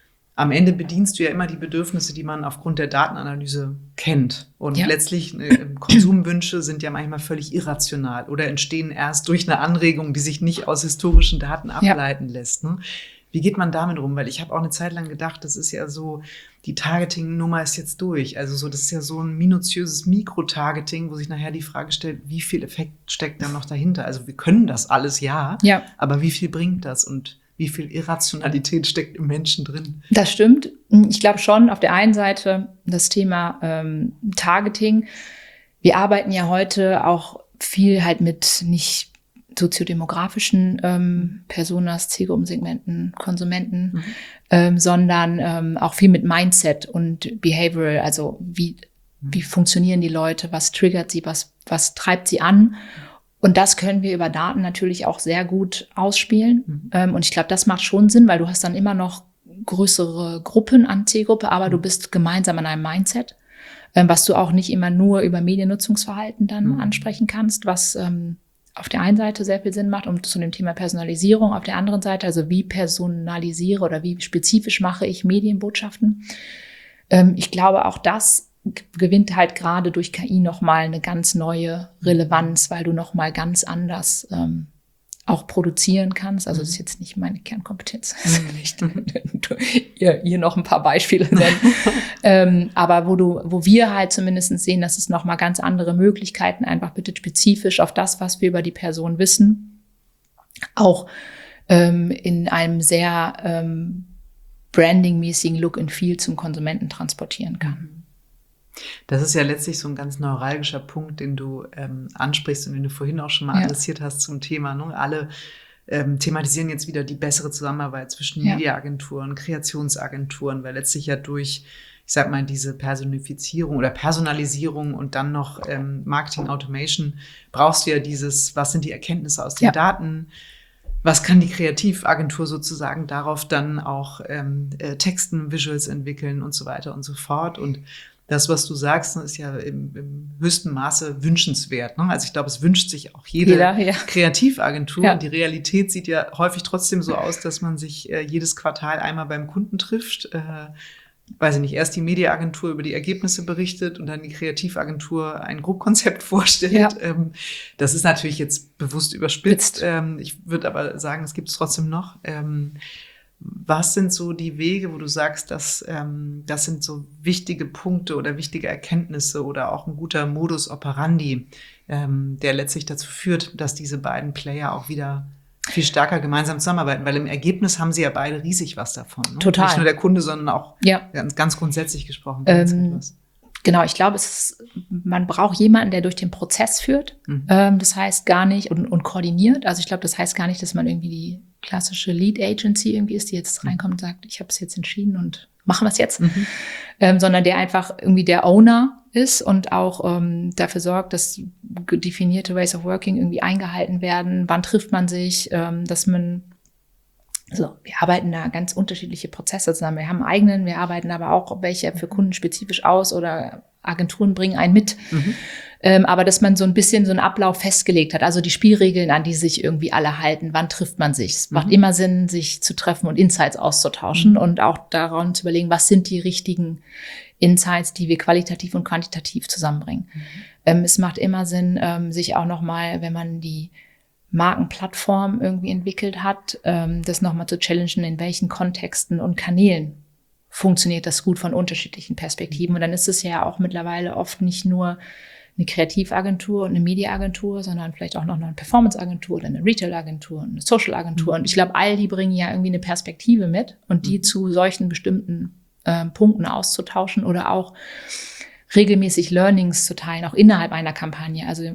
am Ende bedienst du ja immer die Bedürfnisse, die man aufgrund der Datenanalyse kennt. Und ja. letztlich äh, Konsumwünsche sind ja manchmal völlig irrational oder entstehen erst durch eine Anregung, die sich nicht aus historischen Daten ableiten ja. lässt. Ne? Wie geht man damit rum? Weil ich habe auch eine Zeit lang gedacht, das ist ja so, die Targeting-Nummer ist jetzt durch. Also so, das ist ja so ein minutiöses Mikro-Targeting, wo sich nachher die Frage stellt, wie viel Effekt steckt da noch dahinter? Also wir können das alles, ja, ja. aber wie viel bringt das und wie viel Irrationalität steckt im Menschen drin? Das stimmt. Ich glaube schon, auf der einen Seite das Thema ähm, Targeting. Wir arbeiten ja heute auch viel halt mit nicht soziodemografischen ähm, Personas, Zielgruppensegmenten, Konsumenten, mhm. ähm, sondern ähm, auch viel mit Mindset und Behavioral, also wie, mhm. wie funktionieren die Leute, was triggert sie, was, was treibt sie an. Und das können wir über Daten natürlich auch sehr gut ausspielen. Mhm. Ähm, und ich glaube, das macht schon Sinn, weil du hast dann immer noch größere Gruppen an Zielgruppe, aber mhm. du bist gemeinsam an einem Mindset, ähm, was du auch nicht immer nur über Mediennutzungsverhalten dann mhm. ansprechen kannst, was ähm, auf der einen Seite sehr viel Sinn macht, um zu dem Thema Personalisierung, auf der anderen Seite, also wie personalisiere oder wie spezifisch mache ich Medienbotschaften. Ähm, ich glaube, auch das gewinnt halt gerade durch K I nochmal eine ganz neue Relevanz, weil du nochmal ganz anders ähm, auch produzieren kannst. Also das ist jetzt nicht meine Kernkompetenz. Also nicht, ihr, ihr noch ein paar Beispiele nennen. ähm, aber wo du, wo wir halt zumindest sehen, dass es nochmal ganz andere Möglichkeiten, einfach bitte spezifisch auf das, was wir über die Person wissen, auch ähm, in einem sehr ähm, brandingmäßigen Look and Feel zum Konsumenten transportieren kann. Das ist ja letztlich so ein ganz neuralgischer Punkt, den du ähm, ansprichst und den du vorhin auch schon mal ja. adressiert hast zum Thema. Ne? Alle ähm, thematisieren jetzt wieder die bessere Zusammenarbeit zwischen ja. Mediaagenturen, Kreationsagenturen, weil letztlich ja durch, ich sag mal, diese Personifizierung oder Personalisierung und dann noch ähm, Marketing Automation brauchst du ja dieses, was sind die Erkenntnisse aus den ja. Daten? Was kann die Kreativagentur sozusagen darauf dann auch ähm, äh, Texten, Visuals entwickeln und so weiter und so fort. Und das, was du sagst, ist ja im, im höchsten Maße wünschenswert. Ne? Also ich glaube, es wünscht sich auch jede Jeder, ja. Kreativagentur. Ja. Und die Realität sieht ja häufig trotzdem so aus, dass man sich äh, jedes Quartal einmal beim Kunden trifft. Äh, weiß ich nicht, erst die Mediaagentur über die Ergebnisse berichtet und dann die Kreativagentur ein Grobkonzept vorstellt. Ja. Ähm, das ist natürlich jetzt bewusst überspitzt. Ähm, ich würde aber sagen, es gibt es trotzdem noch. Ähm, Was sind so die Wege, wo du sagst, dass ähm, das sind so wichtige Punkte oder wichtige Erkenntnisse oder auch ein guter Modus operandi, ähm, der letztlich dazu führt, dass diese beiden Player auch wieder viel stärker gemeinsam zusammenarbeiten? Weil im Ergebnis haben sie ja beide riesig was davon. Ne? Total. Nicht nur der Kunde, sondern auch ja. ganz, ganz grundsätzlich gesprochen. Ähm, genau, ich glaube, es ist, man braucht jemanden, der durch den Prozess führt. Mhm. Ähm, das heißt gar nicht und, und koordiniert. Also ich glaube, das heißt gar nicht, dass man irgendwie die klassische Lead Agency irgendwie ist, die jetzt reinkommt und sagt, ich habe es jetzt entschieden und machen wir es jetzt, mhm. ähm, sondern der einfach irgendwie der Owner ist und auch ähm, dafür sorgt, dass definierte Ways of Working irgendwie eingehalten werden. Wann trifft man sich, ähm, dass man, also wir arbeiten da ganz unterschiedliche Prozesse zusammen. Wir haben einen eigenen, wir arbeiten aber auch welche für Kunden spezifisch aus oder Agenturen bringen einen mit. Mhm. Ähm, aber dass man so ein bisschen so einen Ablauf festgelegt hat, also die Spielregeln, an die sich irgendwie alle halten. Wann trifft man sich? Es mhm. macht immer Sinn, sich zu treffen und Insights auszutauschen mhm. und auch daran zu überlegen, was sind die richtigen Insights, die wir qualitativ und quantitativ zusammenbringen. Mhm. Ähm, es macht immer Sinn, ähm, sich auch nochmal, wenn man die Markenplattform irgendwie entwickelt hat, ähm, das nochmal zu challengen, in welchen Kontexten und Kanälen funktioniert das gut von unterschiedlichen Perspektiven. Und dann ist es ja auch mittlerweile oft nicht nur eine Kreativagentur und eine Mediaagentur, sondern vielleicht auch noch eine Performanceagentur oder eine Retail-Agentur und eine Social-Agentur. Und ich glaube, all die bringen ja irgendwie eine Perspektive mit und die mhm. zu solchen bestimmten äh, Punkten auszutauschen oder auch regelmäßig Learnings zu teilen, auch innerhalb einer Kampagne. Also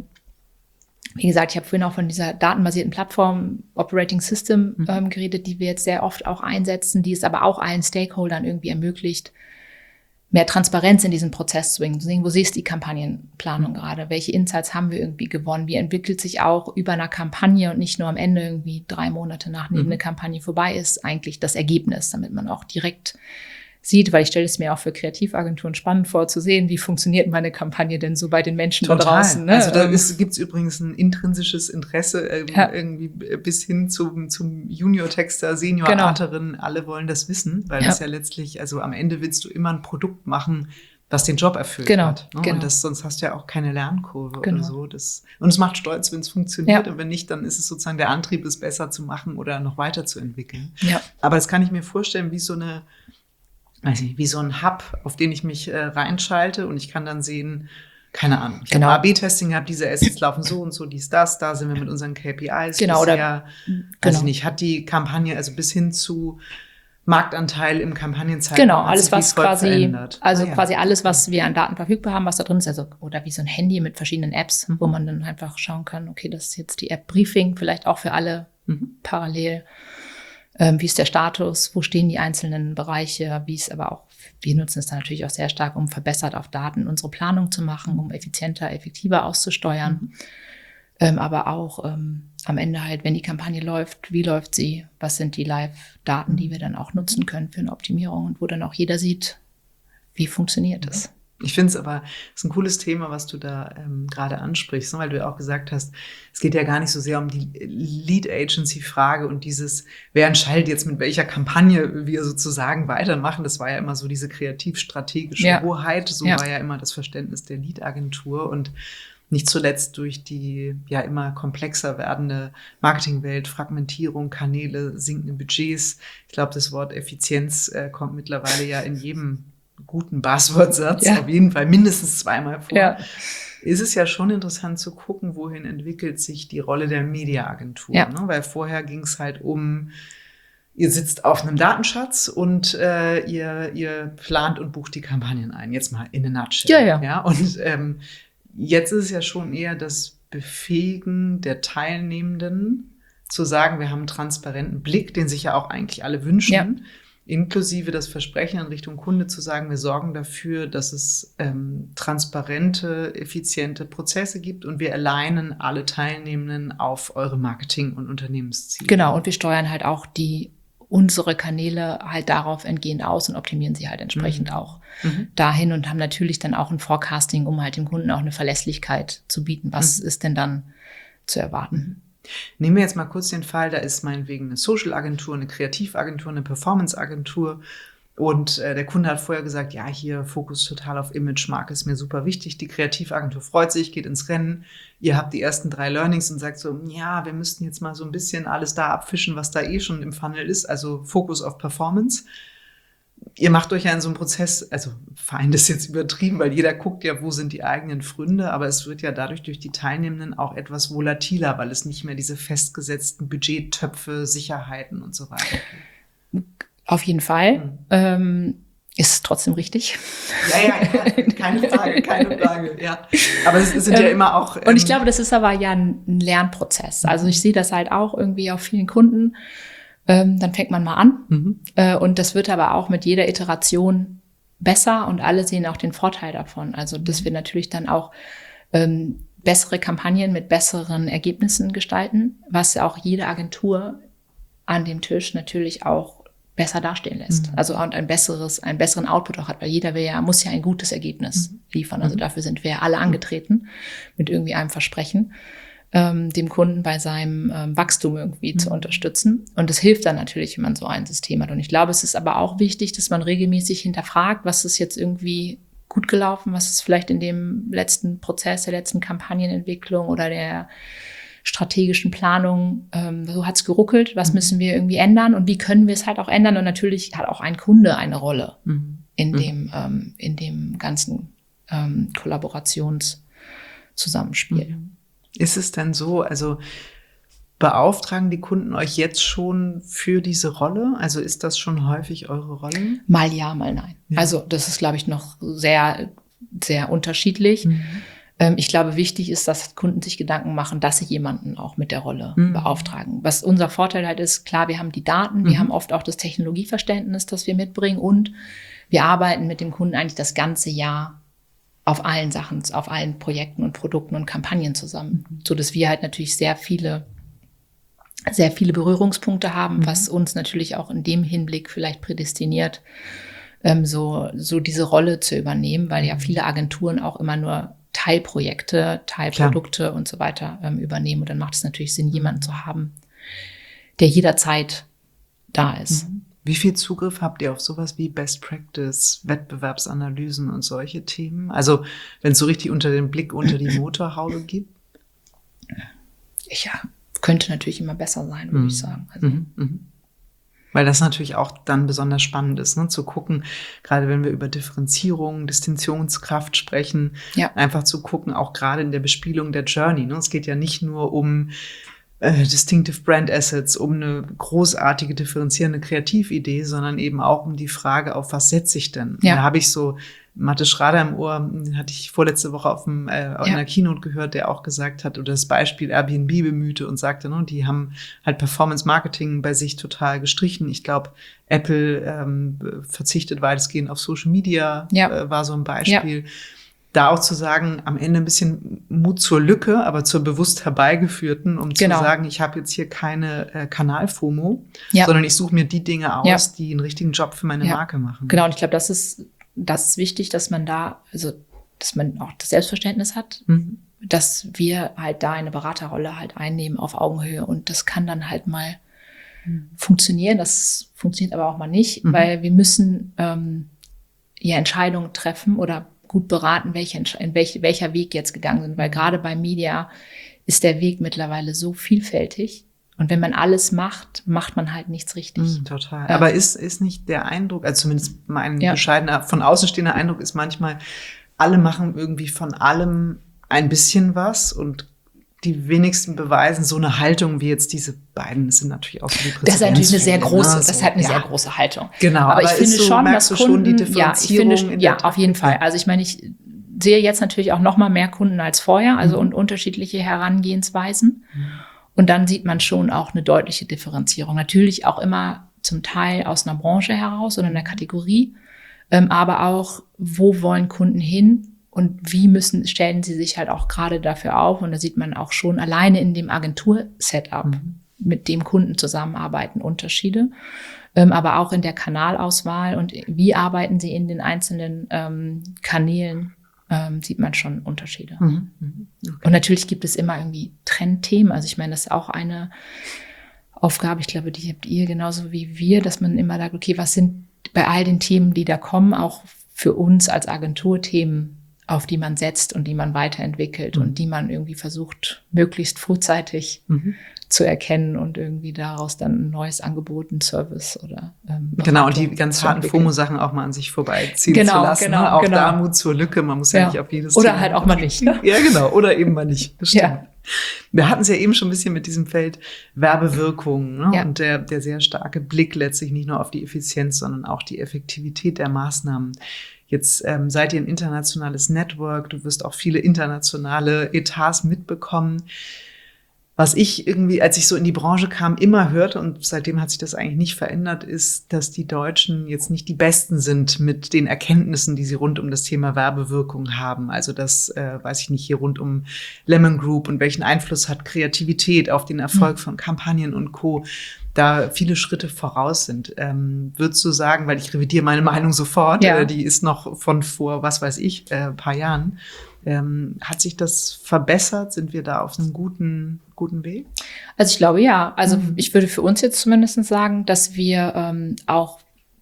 wie gesagt, ich habe vorhin auch von dieser datenbasierten Plattform Operating System mhm. ähm, geredet, die wir jetzt sehr oft auch einsetzen, die es aber auch allen Stakeholdern irgendwie ermöglicht, mehr Transparenz in diesen Prozess zu bringen, zu sehen, wo siehst du die Kampagnenplanung mhm. gerade, welche Insights haben wir irgendwie gewonnen, wie entwickelt sich auch über einer Kampagne und nicht nur am Ende irgendwie drei Monate nachdem mhm. eine Kampagne vorbei ist, eigentlich das Ergebnis, damit man auch direkt sieht, weil ich stelle es mir auch für Kreativagenturen spannend vor, zu sehen, wie funktioniert meine Kampagne denn so bei den Menschen Total. Da draußen. Ne? Also da gibt es übrigens ein intrinsisches Interesse ähm, ja. irgendwie bis hin zum, zum Junior-Texter, Senior-Arterin. Genau. Alle wollen das wissen, weil ja. das ja letztlich, also am Ende willst du immer ein Produkt machen, was den Job erfüllt genau. hat. Ne? Genau. Und das, sonst hast du ja auch keine Lernkurve genau. oder so. Das, und es macht stolz, wenn es funktioniert. Ja. Und wenn nicht, dann ist es sozusagen der Antrieb, es besser zu machen oder noch weiterzuentwickeln. Ja. Aber das kann ich mir vorstellen, wie so eine weiß nicht, wie so ein Hub, auf den ich mich äh, reinschalte und ich kann dann sehen, keine Ahnung, ich genau. habe A B Testing gehabt, diese Assets laufen so und so, dies, das, da sind wir mit unseren K P Is. Genau, bisher, oder, weiß genau. ich nicht, hat die Kampagne, also bis hin zu Marktanteil im Kampagnenzeitraum. Genau, alles was quasi, verändert. also ah, ja. quasi alles, was wir an Daten verfügbar haben, was da drin ist, also oder wie so ein Handy mit verschiedenen Apps, mhm. wo man dann einfach schauen kann, okay, das ist jetzt die App Briefing, vielleicht auch für alle mhm. parallel. Ähm, wie ist der Status, wo stehen die einzelnen Bereiche, wie ist aber auch, wir nutzen es dann natürlich auch sehr stark, um verbessert auf Daten unsere Planung zu machen, um effizienter, effektiver auszusteuern. Mhm. Ähm, aber auch ähm, am Ende halt, wenn die Kampagne läuft, wie läuft sie, was sind die Live-Daten, die wir dann auch nutzen können für eine Optimierung und wo dann auch jeder sieht, wie funktioniert es. Ich finde es aber, es ist ein cooles Thema, was du da ähm, gerade ansprichst, ne? Weil du ja auch gesagt hast, es geht ja gar nicht so sehr um die Lead-Agency-Frage und dieses, wer entscheidet jetzt mit welcher Kampagne wir sozusagen weitermachen. Das war ja immer so diese kreativ-strategische ja. Hoheit, so ja. war ja immer das Verständnis der Lead-Agentur und Nicht zuletzt durch die ja immer komplexer werdende Marketingwelt, Fragmentierung, Kanäle, sinkende Budgets. Ich glaube, das Wort Effizienz äh, kommt mittlerweile ja in jedem guten Buzzword-Satz ja. auf jeden Fall mindestens zweimal vor. Ja. Ist es ja schon interessant zu gucken, wohin entwickelt sich die Rolle der Mediaagentur. Ja. Ne? Weil vorher ging es halt um, ihr sitzt auf einem Datenschatz und äh, ihr, ihr plant und bucht die Kampagnen ein. Jetzt mal in a nutshell. Ja, ja. ja? Und ähm, jetzt ist es ja schon eher das Befähigen der Teilnehmenden, zu sagen, wir haben einen transparenten Blick, den sich ja auch eigentlich alle wünschen, ja. inklusive das Versprechen in Richtung Kunde zu sagen, wir sorgen dafür, dass es ähm, transparente, effiziente Prozesse gibt und wir alignen alle Teilnehmenden auf eure Marketing- und Unternehmensziele. Genau, und wir steuern halt auch die unsere Kanäle halt darauf entgehend aus und optimieren sie halt entsprechend mhm. auch mhm. dahin und haben natürlich dann auch ein Forecasting, um halt dem Kunden auch eine Verlässlichkeit zu bieten. Was mhm. ist denn dann zu erwarten? Nehmen wir jetzt mal kurz den Fall, da ist meinetwegen eine Social-Agentur, eine Kreativagentur, eine Performance-Agentur und äh, der Kunde hat vorher gesagt, ja, hier Fokus total auf Image-Marke ist mir super wichtig. Die Kreativagentur freut sich, geht ins Rennen. Ihr habt die ersten drei Learnings und sagt so, ja, wir müssten jetzt mal so ein bisschen alles da abfischen, was da eh schon im Funnel ist, also Fokus auf Performance. Ihr macht euch ja in so einem Prozess, also Feind ist jetzt übertrieben, weil jeder guckt ja, wo sind die eigenen Fründe, aber es wird ja dadurch durch die Teilnehmenden auch etwas volatiler, weil es nicht mehr diese festgesetzten Budgettöpfe, Sicherheiten und so weiter gibt. Auf jeden Fall. Mhm. Ähm, ist trotzdem richtig. Ja, ja, ja, keine Frage, keine Frage, ja. Aber es sind ja immer auch... Ähm, und ich glaube, das ist aber ja ein Lernprozess. Also ich sehe das halt auch irgendwie auf vielen Kunden. Ähm, dann fängt man mal an. Mhm. Äh, und das wird aber auch mit jeder Iteration besser und alle sehen auch den Vorteil davon. Also dass wir natürlich dann auch ähm, bessere Kampagnen mit besseren Ergebnissen gestalten, was auch jede Agentur an dem Tisch natürlich auch besser dastehen lässt. Mhm. Also und ein besseres, einen besseren Output auch hat, weil jeder will ja, muss ja ein gutes Ergebnis mhm. liefern. Also dafür sind wir ja alle angetreten mit irgendwie einem Versprechen, ähm, dem Kunden bei seinem ähm, Wachstum irgendwie mhm. zu unterstützen. Und das hilft dann natürlich, wenn man so ein System hat. Und ich glaube, es ist aber auch wichtig, dass man regelmäßig hinterfragt, was ist jetzt irgendwie gut gelaufen, was ist vielleicht in dem letzten Prozess, der letzten Kampagnenentwicklung oder der strategischen Planung, ähm, so hat's geruckelt, was mhm. müssen wir irgendwie ändern und wie können wir es halt auch ändern? Und natürlich hat auch ein Kunde eine Rolle mhm. in mhm. dem ähm, in dem ganzen ähm, Kollaborationszusammenspiel. Mhm. Ist es denn so, also beauftragen die Kunden euch jetzt schon für diese Rolle? Also ist das schon häufig eure Rolle? Mal ja, mal nein. Ja. Also das ist, glaube ich, noch sehr, sehr unterschiedlich. Mhm. Ich glaube, wichtig ist, dass Kunden sich Gedanken machen, dass sie jemanden auch mit der Rolle mhm. beauftragen. Was unser Vorteil halt ist, klar, wir haben die Daten, mhm. wir haben oft auch das Technologieverständnis, das wir mitbringen und wir arbeiten mit dem Kunden eigentlich das ganze Jahr auf allen Sachen, auf allen Projekten und Produkten und Kampagnen zusammen, mhm. so dass wir halt natürlich sehr viele, sehr viele Berührungspunkte haben, mhm. was uns natürlich auch in dem Hinblick vielleicht prädestiniert, ähm, so, so diese Rolle zu übernehmen, weil ja viele Agenturen auch immer nur Teilprojekte, Teilprodukte Klar. und so weiter ähm, übernehmen. Und dann macht es natürlich Sinn, jemanden zu haben, der jederzeit da ist. Wie viel Zugriff habt ihr auf sowas wie Best Practice, Wettbewerbsanalysen und solche Themen? Also wenn es so richtig unter den Blick unter die Motorhaube gibt? Ja, könnte natürlich immer besser sein, würde mhm. ich sagen. Also, mhm. Mhm. Weil das natürlich auch dann besonders spannend ist, ne? Zu gucken, gerade wenn wir über Differenzierung, Distinktionskraft sprechen, ja. einfach zu gucken, auch gerade in der Bespielung der Journey. Ne? Es geht ja nicht nur um äh, Distinctive Brand Assets, um eine großartige, differenzierende Kreatividee, sondern eben auch um die Frage, auf was setze ich denn? Ja. Da habe ich so Mathe Schrader im Ohr, hatte ich vorletzte Woche auf dem, äh, ja. in einer Keynote gehört, der auch gesagt hat, oder das Beispiel Airbnb bemühte und sagte, ne, die haben halt Performance Marketing bei sich total gestrichen. Ich glaube, Apple ähm, verzichtet weitestgehend auf Social Media, ja. äh, war so ein Beispiel. Ja. Da auch zu sagen, am Ende ein bisschen Mut zur Lücke, aber zur bewusst herbeigeführten, um genau. zu sagen, ich habe jetzt hier keine äh, Kanal-FOMO, ja. sondern ich suche mir die Dinge aus, ja. die einen richtigen Job für meine ja. Marke machen. Genau, und ich glaube, das ist Das ist wichtig, dass man da, also dass man auch das Selbstverständnis hat, mhm. dass wir halt da eine Beraterrolle halt einnehmen auf Augenhöhe und das kann dann halt mal mhm. funktionieren. Das funktioniert aber auch mal nicht, mhm. weil wir müssen ähm, ja Entscheidungen treffen oder gut beraten, welche, in welche, welcher Weg jetzt gegangen sind, weil gerade bei Media ist der Weg mittlerweile so vielfältig. Und wenn man alles macht, macht man halt nichts richtig. Mm, total. Ja. Aber ist, ist nicht der Eindruck, also zumindest mein Ja. bescheidener, von außen stehender Eindruck ist manchmal, alle machen irgendwie von allem ein bisschen was und die wenigsten beweisen so eine Haltung wie jetzt diese beiden. Das sind natürlich auch so die Das ist natürlich eine sehr Präzedenzfälle, große, ne? das ist So, halt eine ja. sehr große Haltung. Genau, aber, aber ich ist finde so, schon, merkst dass du schon Kunden, die ja, ich Differenzierung finde, in ja, der auf jeden Taktik? Fall. Also ich meine, ich sehe jetzt natürlich auch noch mal mehr Kunden als vorher, also Mhm. und unterschiedliche Herangehensweisen. Mhm. Und dann sieht man schon auch eine deutliche Differenzierung. Natürlich auch immer zum Teil aus einer Branche heraus oder einer Kategorie, ähm, aber auch, wo wollen Kunden hin? Und wie müssen, stellen sie sich halt auch gerade dafür auf? Und da sieht man auch schon alleine in dem Agentur-Setup, mhm. mit dem Kunden zusammenarbeiten, Unterschiede. Ähm, aber auch in der Kanalauswahl und wie arbeiten sie in den einzelnen ähm, Kanälen, ähm, sieht man schon Unterschiede. Mhm. Okay. Und natürlich gibt es immer irgendwie Trendthemen. Also ich meine, das ist auch eine Aufgabe, ich glaube, die habt ihr genauso wie wir, dass man immer sagt, okay, was sind bei all den Themen, die da kommen, auch für uns als Agentur Themen, auf die man setzt und die man weiterentwickelt mhm. und die man irgendwie versucht, möglichst frühzeitig mhm. zu erkennen und irgendwie daraus dann ein neues Angebot, ein Service oder ähm, genau, und die ganz harten FOMO-Sachen auch mal an sich vorbeiziehen genau, zu lassen. Genau, ne? Auch genau. da Mut zur Lücke, man muss ja, ja nicht auf jedes Oder Thema halt auch mal nicht. Ne? Ja, genau, oder eben mal nicht. Das stimmt. Ja. Wir hatten es ja eben schon ein bisschen mit diesem Feld Werbewirkung ne? ja. und der, der sehr starke Blick letztlich nicht nur auf die Effizienz, sondern auch die Effektivität der Maßnahmen. Jetzt ähm, seid ihr ein internationales Network, du wirst auch viele internationale Etats mitbekommen. Was ich irgendwie, als ich so in die Branche kam, immer hörte, und seitdem hat sich das eigentlich nicht verändert, ist, dass die Deutschen jetzt nicht die Besten sind mit den Erkenntnissen, die sie rund um das Thema Werbewirkung haben. Also das, äh, weiß ich nicht, hier rund um Lemon Group und welchen Einfluss hat Kreativität auf den Erfolg von Kampagnen und Co., da viele Schritte voraus sind. Ähm, würdest du sagen, weil ich revidiere meine Meinung sofort, ja. äh, die ist noch von vor, was weiß ich, äh, ein paar Jahren. Ähm, hat sich das verbessert? Sind wir da auf einem guten, guten Weg? Also ich glaube, ja. Also mhm. ich würde für uns jetzt zumindest sagen, dass wir ähm, auch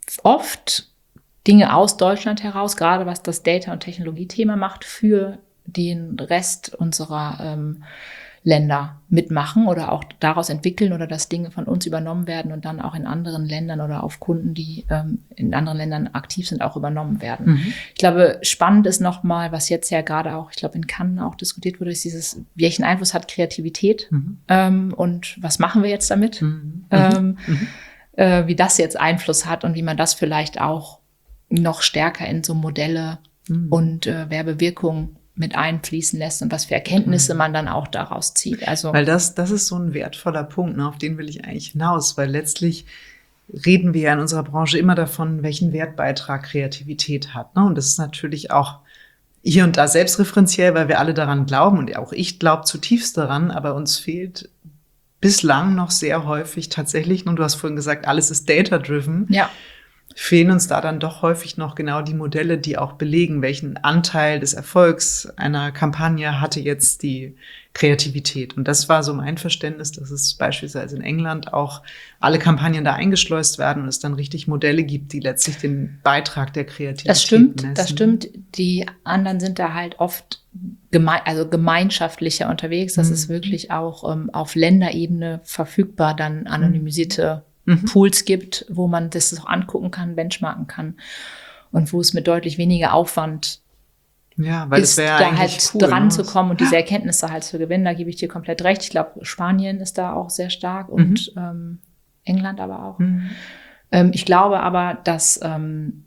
oft Dinge aus Deutschland heraus, gerade was das Data- und Technologiethema macht, für den Rest unserer ähm, Länder mitmachen oder auch daraus entwickeln oder dass Dinge von uns übernommen werden und dann auch in anderen Ländern oder auf Kunden, die ähm, in anderen Ländern aktiv sind, auch übernommen werden. Mhm. Ich glaube, spannend ist nochmal, was jetzt ja gerade auch, ich glaube, in Cannes auch diskutiert wurde, ist dieses, welchen Einfluss hat Kreativität mhm. ähm, und was machen wir jetzt damit? Mhm. Ähm, mhm. Äh, wie das jetzt Einfluss hat und wie man das vielleicht auch noch stärker in so Modelle mhm. und äh, Werbewirkung mit einfließen lässt und was für Erkenntnisse man dann auch daraus zieht. Also weil das, das ist so ein wertvoller Punkt, ne, auf den will ich eigentlich hinaus, weil letztlich reden wir ja in unserer Branche immer davon, welchen Wertbeitrag Kreativität hat. Ne? Und das ist natürlich auch hier und da selbstreferenziell, weil wir alle daran glauben und auch ich glaube zutiefst daran, aber uns fehlt bislang noch sehr häufig tatsächlich, und du hast vorhin gesagt, alles ist data-driven. Ja. Fehlen uns da dann doch häufig noch genau die Modelle, die auch belegen, welchen Anteil des Erfolgs einer Kampagne hatte jetzt die Kreativität. Und das war so mein Verständnis, dass es beispielsweise in England auch alle Kampagnen da eingeschleust werden und es dann richtig Modelle gibt, die letztlich den Beitrag der Kreativität Das stimmt, messen. Das stimmt. Die anderen sind da halt oft geme- also gemeinschaftlicher unterwegs. Das mhm. ist wirklich auch ähm, auf Länderebene verfügbar, dann anonymisierte Mhm. Pools gibt, wo man das auch angucken kann, benchmarken kann und wo es mit deutlich weniger Aufwand ja, weil ist, das da eigentlich halt cool, dran ne? zu kommen und diese Erkenntnisse halt zu gewinnen. Da gebe ich dir komplett recht. Ich glaube, Spanien ist da auch sehr stark und mhm. ähm, England aber auch. Mhm. Ähm, ich glaube aber, dass ähm,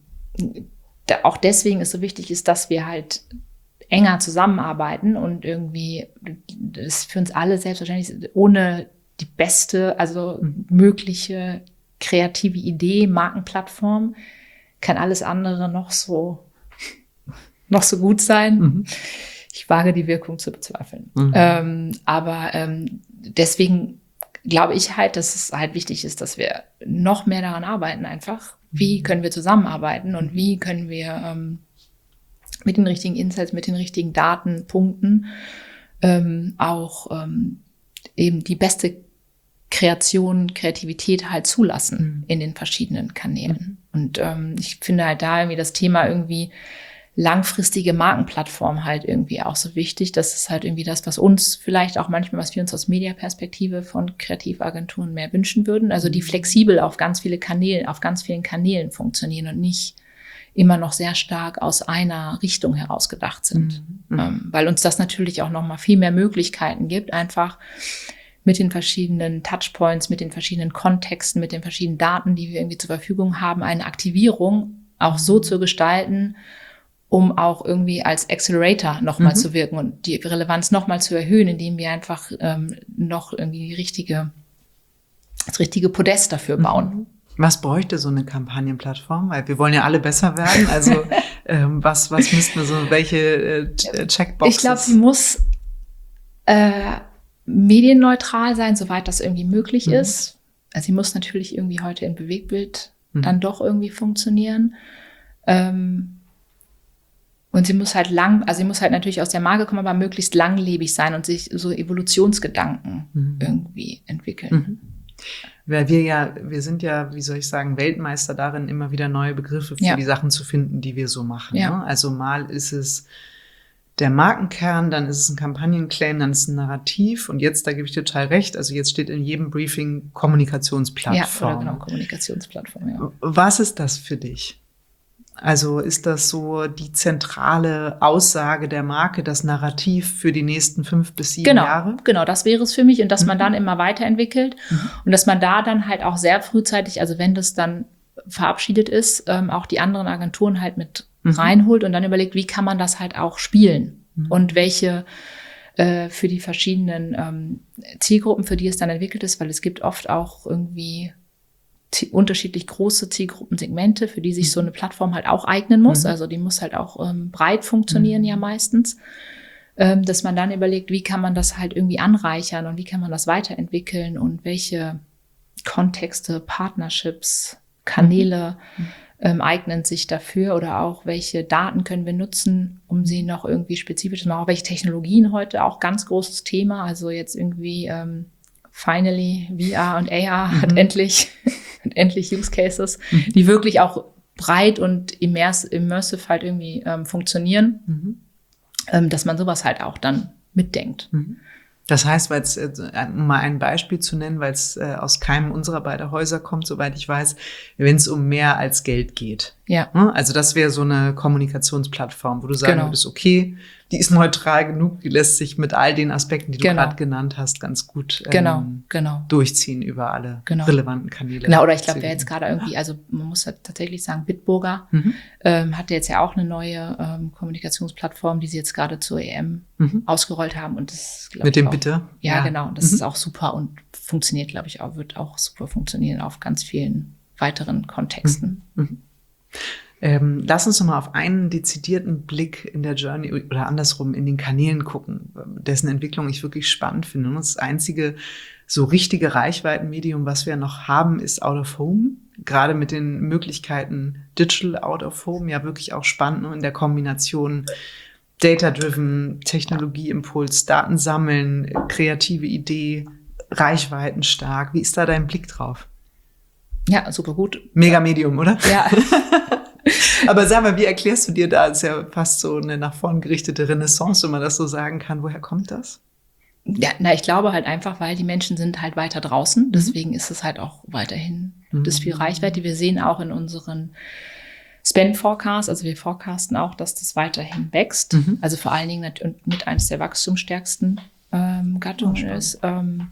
da auch deswegen es so wichtig ist, dass wir halt enger zusammenarbeiten und irgendwie das für uns alle selbstverständlich ist, ohne die beste, also mögliche kreative Idee, Markenplattform, kann alles andere noch so, noch so gut sein. Mhm. Ich wage die Wirkung zu bezweifeln. Mhm. Ähm, aber ähm, deswegen glaube ich halt, dass es halt wichtig ist, dass wir noch mehr daran arbeiten einfach. Wie können wir zusammenarbeiten und wie können wir ähm, mit den richtigen Insights, mit den richtigen Datenpunkten ähm, auch ähm, eben die beste Kreation, Kreativität halt zulassen mhm. in den verschiedenen Kanälen. Mhm. Und ähm, ich finde halt da irgendwie das Thema irgendwie langfristige Markenplattform halt irgendwie auch so wichtig. Das ist halt irgendwie das, was uns vielleicht auch manchmal, was wir uns aus Mediaperspektive von Kreativagenturen mehr wünschen würden. Also die flexibel auf ganz viele Kanäle, auf ganz vielen Kanälen funktionieren und nicht immer noch sehr stark aus einer Richtung heraus gedacht sind. Mhm. Ähm, weil uns das natürlich auch noch mal viel mehr Möglichkeiten gibt, einfach mit den verschiedenen Touchpoints, mit den verschiedenen Kontexten, mit den verschiedenen Daten, die wir irgendwie zur Verfügung haben, eine Aktivierung auch so zu gestalten, um auch irgendwie als Accelerator nochmal mhm. zu wirken und die Relevanz nochmal zu erhöhen, indem wir einfach ähm, noch irgendwie die richtige, das richtige Podest dafür bauen. Mhm. Was bräuchte so eine Kampagnenplattform? Weil wir wollen ja alle besser werden. Also ähm, was, was müssten wir so, welche äh, Checkboxes? Ich glaube, sie muss äh, medienneutral sein, soweit das irgendwie möglich mhm. ist. Also sie muss natürlich irgendwie heute in Bewegtbild mhm. dann doch irgendwie funktionieren. Ähm, und sie muss halt lang, also sie muss halt natürlich aus der Marke kommen, aber möglichst langlebig sein und sich so Evolutionsgedanken mhm. irgendwie entwickeln. Mhm. Weil wir ja, wir sind ja, wie soll ich sagen, Weltmeister darin, immer wieder neue Begriffe für ja. die Sachen zu finden, die wir so machen. Ja. Ne? Also mal ist es der Markenkern, dann ist es ein Kampagnenclaim, dann ist es ein Narrativ und jetzt, da gebe ich dir total recht, also jetzt steht in jedem Briefing Kommunikationsplattform. Ja, oder genau, Kommunikationsplattform, ja. Was ist das für dich? Also ist das so die zentrale Aussage der Marke, das Narrativ für die nächsten fünf bis sieben genau, Jahre? Genau, das wäre es für mich und dass mhm. man dann immer weiterentwickelt mhm. und dass man da dann halt auch sehr frühzeitig, also wenn das dann verabschiedet ist, ähm, auch die anderen Agenturen halt mit mhm. reinholt und dann überlegt, wie kann man das halt auch spielen mhm. und welche äh, für die verschiedenen ähm, Zielgruppen, für die es dann entwickelt ist, weil es gibt oft auch irgendwie t- unterschiedlich große Zielgruppensegmente, für die sich mhm. so eine Plattform halt auch eignen muss. Mhm. Also die muss halt auch ähm, breit funktionieren mhm. ja meistens. Ähm, dass man dann überlegt, wie kann man das halt irgendwie anreichern und wie kann man das weiterentwickeln und welche Kontexte, Partnerships, Kanäle mhm. ähm, eignen sich dafür oder auch welche Daten können wir nutzen, um sie noch irgendwie spezifisch zu machen. Auch welche Technologien heute, auch ganz großes Thema. Also jetzt irgendwie ähm, finally V R und A R mhm. hat endlich, hat endlich Use Cases, mhm. die wirklich auch breit und immers- immersive halt irgendwie ähm, funktionieren, mhm. ähm, dass man sowas halt auch dann mitdenkt. Mhm. Das heißt, weil es, um mal ein Beispiel zu nennen, weil es äh, aus keinem unserer beiden Häuser kommt, soweit ich weiß, wenn es um mehr als Geld geht. Ja. Also das wäre so eine Kommunikationsplattform, wo du sagen genau. würdest, okay, die ist neutral genug, die lässt sich mit all den Aspekten, die du genau. gerade genannt hast, ganz gut ähm, genau. Genau. durchziehen über alle genau. relevanten Kanäle. Genau, oder ich glaube, wer jetzt gerade irgendwie, also man muss halt tatsächlich sagen, Bitburger mhm. ähm, hatte jetzt ja auch eine neue ähm, Kommunikationsplattform, die sie jetzt gerade zur E M mhm. ausgerollt haben. Und das Mit dem Bitte? Ja, ja, genau. Das mhm. ist auch super und funktioniert, glaube ich, auch, wird auch super funktionieren auf ganz vielen weiteren Kontexten. Mhm. Mhm. Ähm, lass uns noch mal auf einen dezidierten Blick in der Journey oder andersrum in den Kanälen gucken, dessen Entwicklung ich wirklich spannend finde. Und das einzige so richtige Reichweitenmedium, was wir noch haben, ist Out of Home. Gerade mit den Möglichkeiten Digital Out of Home, ja wirklich auch spannend in der Kombination Data-driven, Technologieimpuls, Daten sammeln, kreative Idee, Reichweiten stark. Wie ist da dein Blick drauf? Ja, super gut. Mega Medium, oder? Ja. Aber sag mal, wie erklärst du dir da? Das ist ja fast so eine nach vorn gerichtete Renaissance, wenn man das so sagen kann. Woher kommt das? Ja, na, ich glaube halt einfach, weil die Menschen sind halt weiter draußen. Deswegen ist es halt auch weiterhin mhm. das viel Reichweite. Wir sehen auch in unseren Spend-Forecast, also wir forecasten auch, dass das weiterhin wächst. Mhm. Also vor allen Dingen mit eines der wachstumsstärksten ähm, Gattungen oh, ist. Ähm,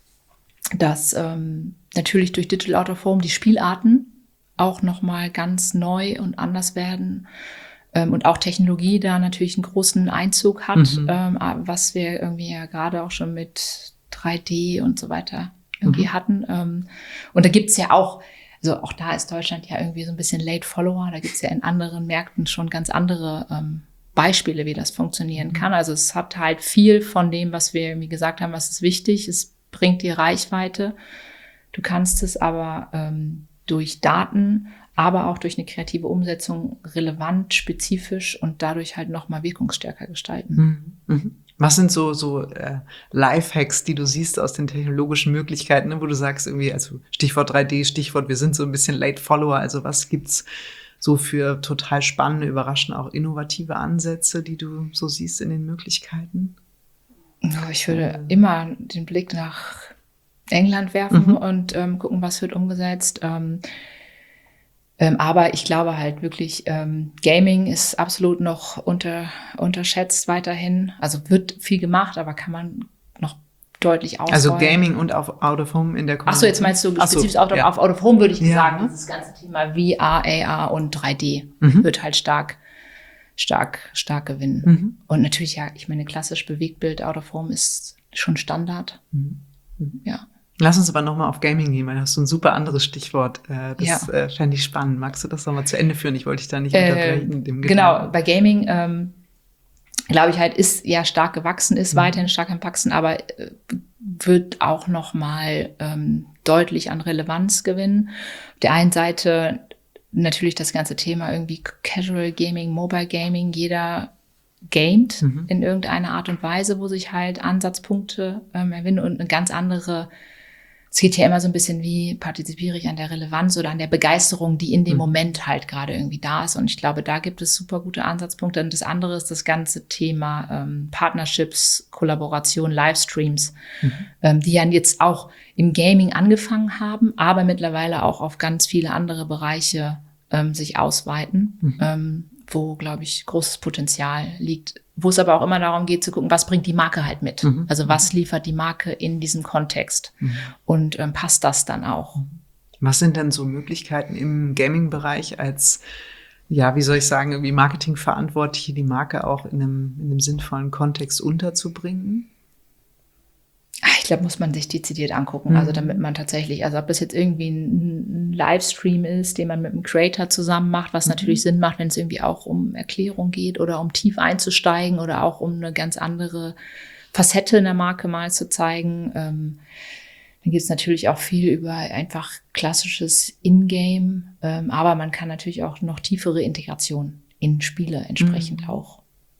dass ähm, natürlich durch Digital Out of Home die Spielarten auch nochmal ganz neu und anders werden ähm, und auch Technologie da natürlich einen großen Einzug hat, mhm. ähm, was wir irgendwie ja gerade auch schon mit drei D und so weiter irgendwie mhm. hatten. Ähm, und da gibt's ja auch, also auch da ist Deutschland ja irgendwie so ein bisschen Late Follower, da gibt's ja in anderen Märkten schon ganz andere ähm, Beispiele, wie das funktionieren kann. Also es hat halt viel von dem, was wir irgendwie gesagt haben, was ist wichtig, es bringt dir Reichweite. Du kannst es aber ähm, durch Daten, aber auch durch eine kreative Umsetzung relevant, spezifisch und dadurch halt noch mal wirkungsstärker gestalten. Mhm. Was sind so so äh, Lifehacks, die du siehst aus den technologischen Möglichkeiten, ne, wo du sagst irgendwie, also Stichwort drei D, Stichwort, wir sind so ein bisschen Late Follower, also was gibt's so für total spannende, überraschend auch innovative Ansätze, die du so siehst in den Möglichkeiten? Ich würde immer den Blick nach England werfen mhm. und ähm, gucken, was wird umgesetzt. Ähm, ähm, aber ich glaube halt wirklich, ähm, Gaming ist absolut noch unter, unterschätzt weiterhin. Also wird viel gemacht, aber kann man noch deutlich ausrollen. Also Gaming und auf Out of Home in der Community. Ach so, jetzt meinst du spezifisch so, auf, ja. auf Out of Home, würde ich ja. sagen. Dieses ganze Thema V R, A R und drei D mhm. wird halt stark stark, stark gewinnen. Mhm. Und natürlich, ja, ich meine, klassisch Bewegtbild Out of Home ist schon Standard. Mhm. Mhm. Ja. Lass uns aber nochmal auf Gaming gehen, weil das ist so ein super anderes Stichwort. Das ja. äh, fände ich spannend. Magst du das nochmal zu Ende führen? Ich wollte dich da nicht äh, unterbrechen. Dem genau, bei Gaming, ähm, glaube ich halt, ist ja stark gewachsen, ist mhm. weiterhin stark am Wachsen, aber äh, wird auch nochmal ähm, deutlich an Relevanz gewinnen. Auf der einen Seite natürlich das ganze Thema irgendwie Casual Gaming, Mobile Gaming, jeder gamet mhm. in irgendeiner Art und Weise, wo sich halt Ansatzpunkte ähm, erwinnen und eine ganz andere, es geht ja immer so ein bisschen, wie partizipiere ich an der Relevanz oder an der Begeisterung, die in dem mhm. Moment halt gerade irgendwie da ist. Und ich glaube, da gibt es super gute Ansatzpunkte. Und das andere ist das ganze Thema ähm, Partnerships, Kollaboration, Livestreams, mhm. ähm, die ja jetzt auch im Gaming angefangen haben, aber mittlerweile auch auf ganz viele andere Bereiche ähm, sich ausweiten, mhm. ähm, wo, glaube ich, großes Potenzial liegt, wo es aber auch immer darum geht zu gucken, was bringt die Marke halt mit? Mhm. Also was liefert die Marke in diesem Kontext? Mhm. Und ähm, passt das dann auch? Was sind denn so Möglichkeiten im Gaming-Bereich als, ja, wie soll ich sagen, irgendwie Marketingverantwortliche, die Marke auch in einem, in einem sinnvollen Kontext unterzubringen? Ich glaube, muss man sich dezidiert angucken. Mhm. Also damit man tatsächlich, also ob das jetzt irgendwie ein, ein Livestream ist, den man mit einem Creator zusammen macht, was mhm. natürlich Sinn macht, wenn es irgendwie auch um Erklärung geht oder um tief einzusteigen oder auch um eine ganz andere Facette in der Marke mal zu zeigen. Ähm, dann geht es natürlich auch viel über einfach klassisches In-Game, ähm, aber man kann natürlich auch noch tiefere Integration in Spiele entsprechend mhm. auch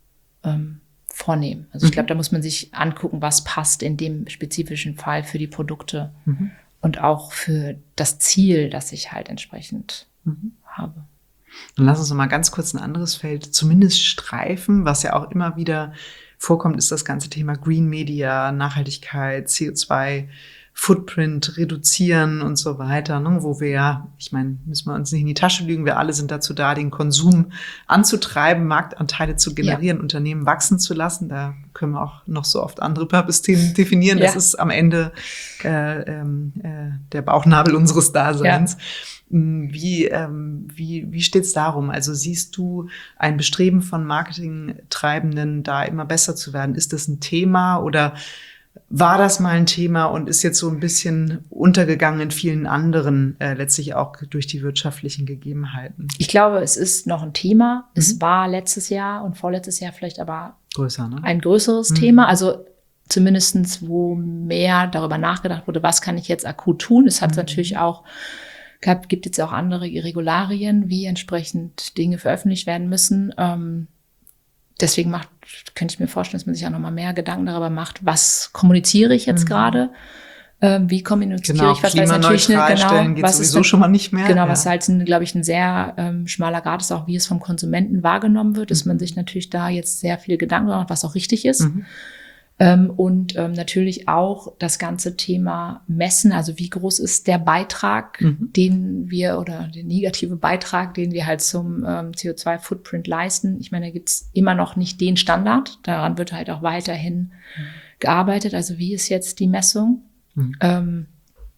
ähm, vornehmen. Also ich glaube, da muss man sich angucken, was passt in dem spezifischen Fall für die Produkte mhm. und auch für das Ziel, das ich halt entsprechend mhm. habe. Dann lass uns noch mal ganz kurz ein anderes Feld zumindest streifen, was ja auch immer wieder vorkommt, ist das ganze Thema Green Media, Nachhaltigkeit, C O zwei Footprint reduzieren und so weiter, ne, wo wir ja, ich meine, müssen wir uns nicht in die Tasche lügen, wir alle sind dazu da, den Konsum anzutreiben, Marktanteile zu generieren, ja. Unternehmen wachsen zu lassen. Da können wir auch noch so oft andere Purpose-Themen definieren. Ja. Das ist am Ende äh, äh, der Bauchnabel unseres Daseins. Ja. Wie, ähm, wie, wie steht's darum? Also siehst du ein Bestreben von Marketingtreibenden, da immer besser zu werden? Ist das ein Thema oder war das mal ein Thema und ist jetzt so ein bisschen untergegangen in vielen anderen, äh, letztlich auch durch die wirtschaftlichen Gegebenheiten? Ich glaube, es ist noch ein Thema. Mhm. Es war letztes Jahr und vorletztes Jahr vielleicht aber größer, ne? ein größeres mhm. Thema. Also zumindestens, wo mehr darüber nachgedacht wurde, was kann ich jetzt akut tun? Es hat mhm. natürlich auch gab, gibt jetzt auch andere Regularien, wie entsprechend Dinge veröffentlicht werden müssen. Ähm, deswegen macht, könnte ich mir vorstellen, dass man sich auch noch mal mehr Gedanken darüber macht, was kommuniziere ich jetzt mhm. gerade, ähm, wie kommuniziere genau, ich was, weil es natürlich eine, genau, geht was sowieso ist, schon mal nicht mehr. Genau, ja. was halt, glaube ich, ein sehr ähm, schmaler Grad ist, auch wie es vom Konsumenten wahrgenommen wird, mhm. dass man sich natürlich da jetzt sehr viele Gedanken macht, was auch richtig ist. Mhm. Ähm, und ähm, natürlich auch das ganze Thema Messen, also wie groß ist der Beitrag, mhm. den wir oder der negative Beitrag, den wir halt zum ähm, C O zwei Footprint leisten. Ich meine, da gibt's immer noch nicht den Standard, daran wird halt auch weiterhin mhm. gearbeitet, also wie ist jetzt die Messung. Mhm. Ähm,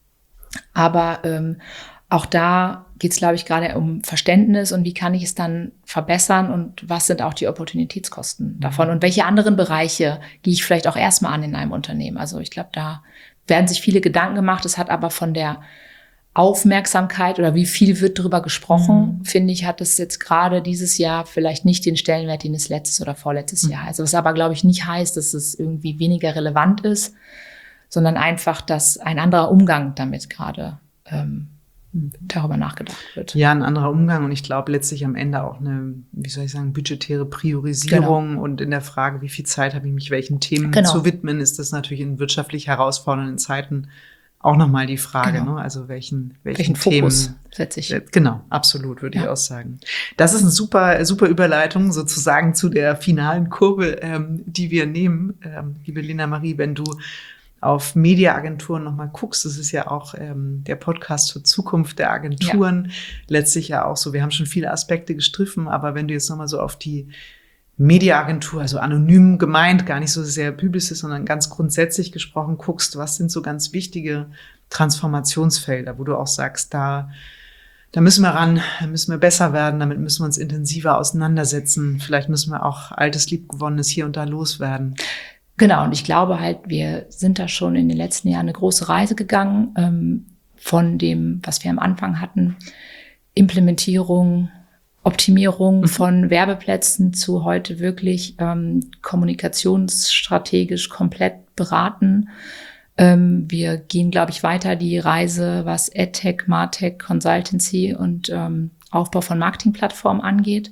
aber ähm, auch da geht es, glaube ich, gerade um Verständnis und wie kann ich es dann verbessern und was sind auch die Opportunitätskosten davon und welche anderen Bereiche gehe ich vielleicht auch erstmal an in einem Unternehmen. Also ich glaube, da werden sich viele Gedanken gemacht. Es hat aber von der Aufmerksamkeit oder wie viel wird darüber gesprochen, mhm. finde ich, hat es jetzt gerade dieses Jahr vielleicht nicht den Stellenwert, den es letztes oder vorletztes mhm. Jahr hat. Also was aber, glaube ich, nicht heißt, dass es irgendwie weniger relevant ist, sondern einfach, dass ein anderer Umgang damit gerade ähm, darüber nachgedacht wird. Ja, ein anderer Umgang und ich glaube letztlich am Ende auch eine, wie soll ich sagen, budgetäre Priorisierung genau. und in der Frage, wie viel Zeit habe ich mich welchen Themen genau. zu widmen, ist das natürlich in wirtschaftlich herausfordernden Zeiten auch nochmal die Frage, Genau. ne? Also welchen, welchen, Welchen Themen Fokus setze ich? Genau, absolut, würde Ja. ich auch sagen. Das ist eine super, super Überleitung sozusagen zu der finalen Kurve, ähm, die wir nehmen. Ähm, liebe Lena Marie, wenn du auf Mediaagenturen nochmal guckst, das ist ja auch ähm, der Podcast zur Zukunft der Agenturen, ja. Letztlich ja auch so, wir haben schon viele Aspekte gestriffen, aber wenn du jetzt nochmal so auf die Mediaagentur, also anonym gemeint, gar nicht so sehr Publicis, sondern ganz grundsätzlich gesprochen guckst, was sind so ganz wichtige Transformationsfelder, wo du auch sagst, da, da müssen wir ran, da müssen wir besser werden, damit müssen wir uns intensiver auseinandersetzen. Vielleicht müssen wir auch altes, liebgewonnenes hier und da loswerden. Genau, und ich glaube halt, wir sind da schon in den letzten Jahren eine große Reise gegangen, ähm, von dem, was wir am Anfang hatten, Implementierung, Optimierung mhm. von Werbeplätzen zu heute wirklich ähm, kommunikationsstrategisch komplett beraten. Ähm, wir gehen, glaube ich, weiter die Reise, was AdTech, MarTech, Consultancy und ähm, Aufbau von Marketingplattformen angeht.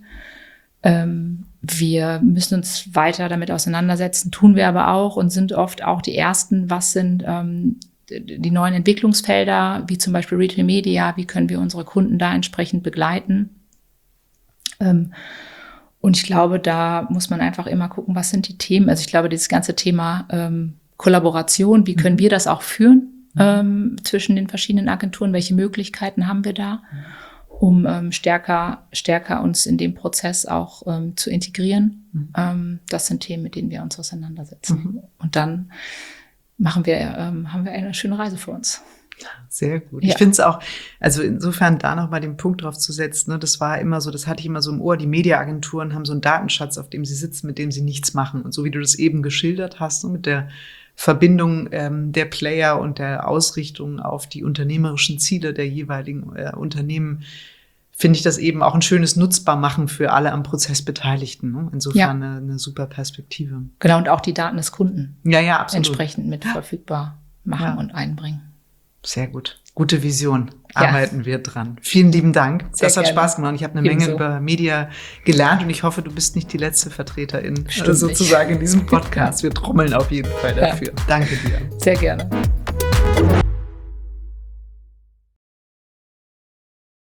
Ähm, wir müssen uns weiter damit auseinandersetzen, tun wir aber auch und sind oft auch die Ersten, was sind ähm, die neuen Entwicklungsfelder, wie zum Beispiel Retail Media, wie können wir unsere Kunden da entsprechend begleiten. Ähm, und ich glaube, da muss man einfach immer gucken, was sind die Themen. Also ich glaube, dieses ganze Thema ähm, Kollaboration, wie können wir das auch führen ähm, zwischen den verschiedenen Agenturen, welche Möglichkeiten haben wir da, um ähm, stärker, stärker uns in dem Prozess auch ähm, zu integrieren. Mhm. Ähm, das sind Themen, mit denen wir uns auseinandersetzen. Mhm. Und dann machen wir, ähm, haben wir eine schöne Reise vor uns. Sehr gut. Ja. Ich finde es auch, also insofern da noch mal den Punkt drauf zu setzen, ne, das war immer so, das hatte ich immer so im Ohr, die Mediaagenturen haben so einen Datenschatz, auf dem sie sitzen, mit dem sie nichts machen. Und so wie du das eben geschildert hast, ne, mit der Verbindung ähm, der Player und der Ausrichtung auf die unternehmerischen Ziele der jeweiligen äh, Unternehmen, finde ich das eben auch ein schönes Nutzbarmachen für alle am Prozess Beteiligten. Ne? Insofern ja. eine, eine super Perspektive. Genau, und auch die Daten des Kunden ja, ja, absolut. Entsprechend mit verfügbar machen ja. und einbringen. Sehr gut. Gute Vision. Arbeiten ja. wir dran. Vielen lieben Dank. Sehr das hat gerne. Spaß gemacht. Ich habe eine Ebenso. Menge über Media gelernt und ich hoffe, du bist nicht die letzte Vertreterin äh, sozusagen nicht. in diesem Podcast. Wir trommeln auf jeden Fall dafür. Ja. Danke dir. Sehr gerne.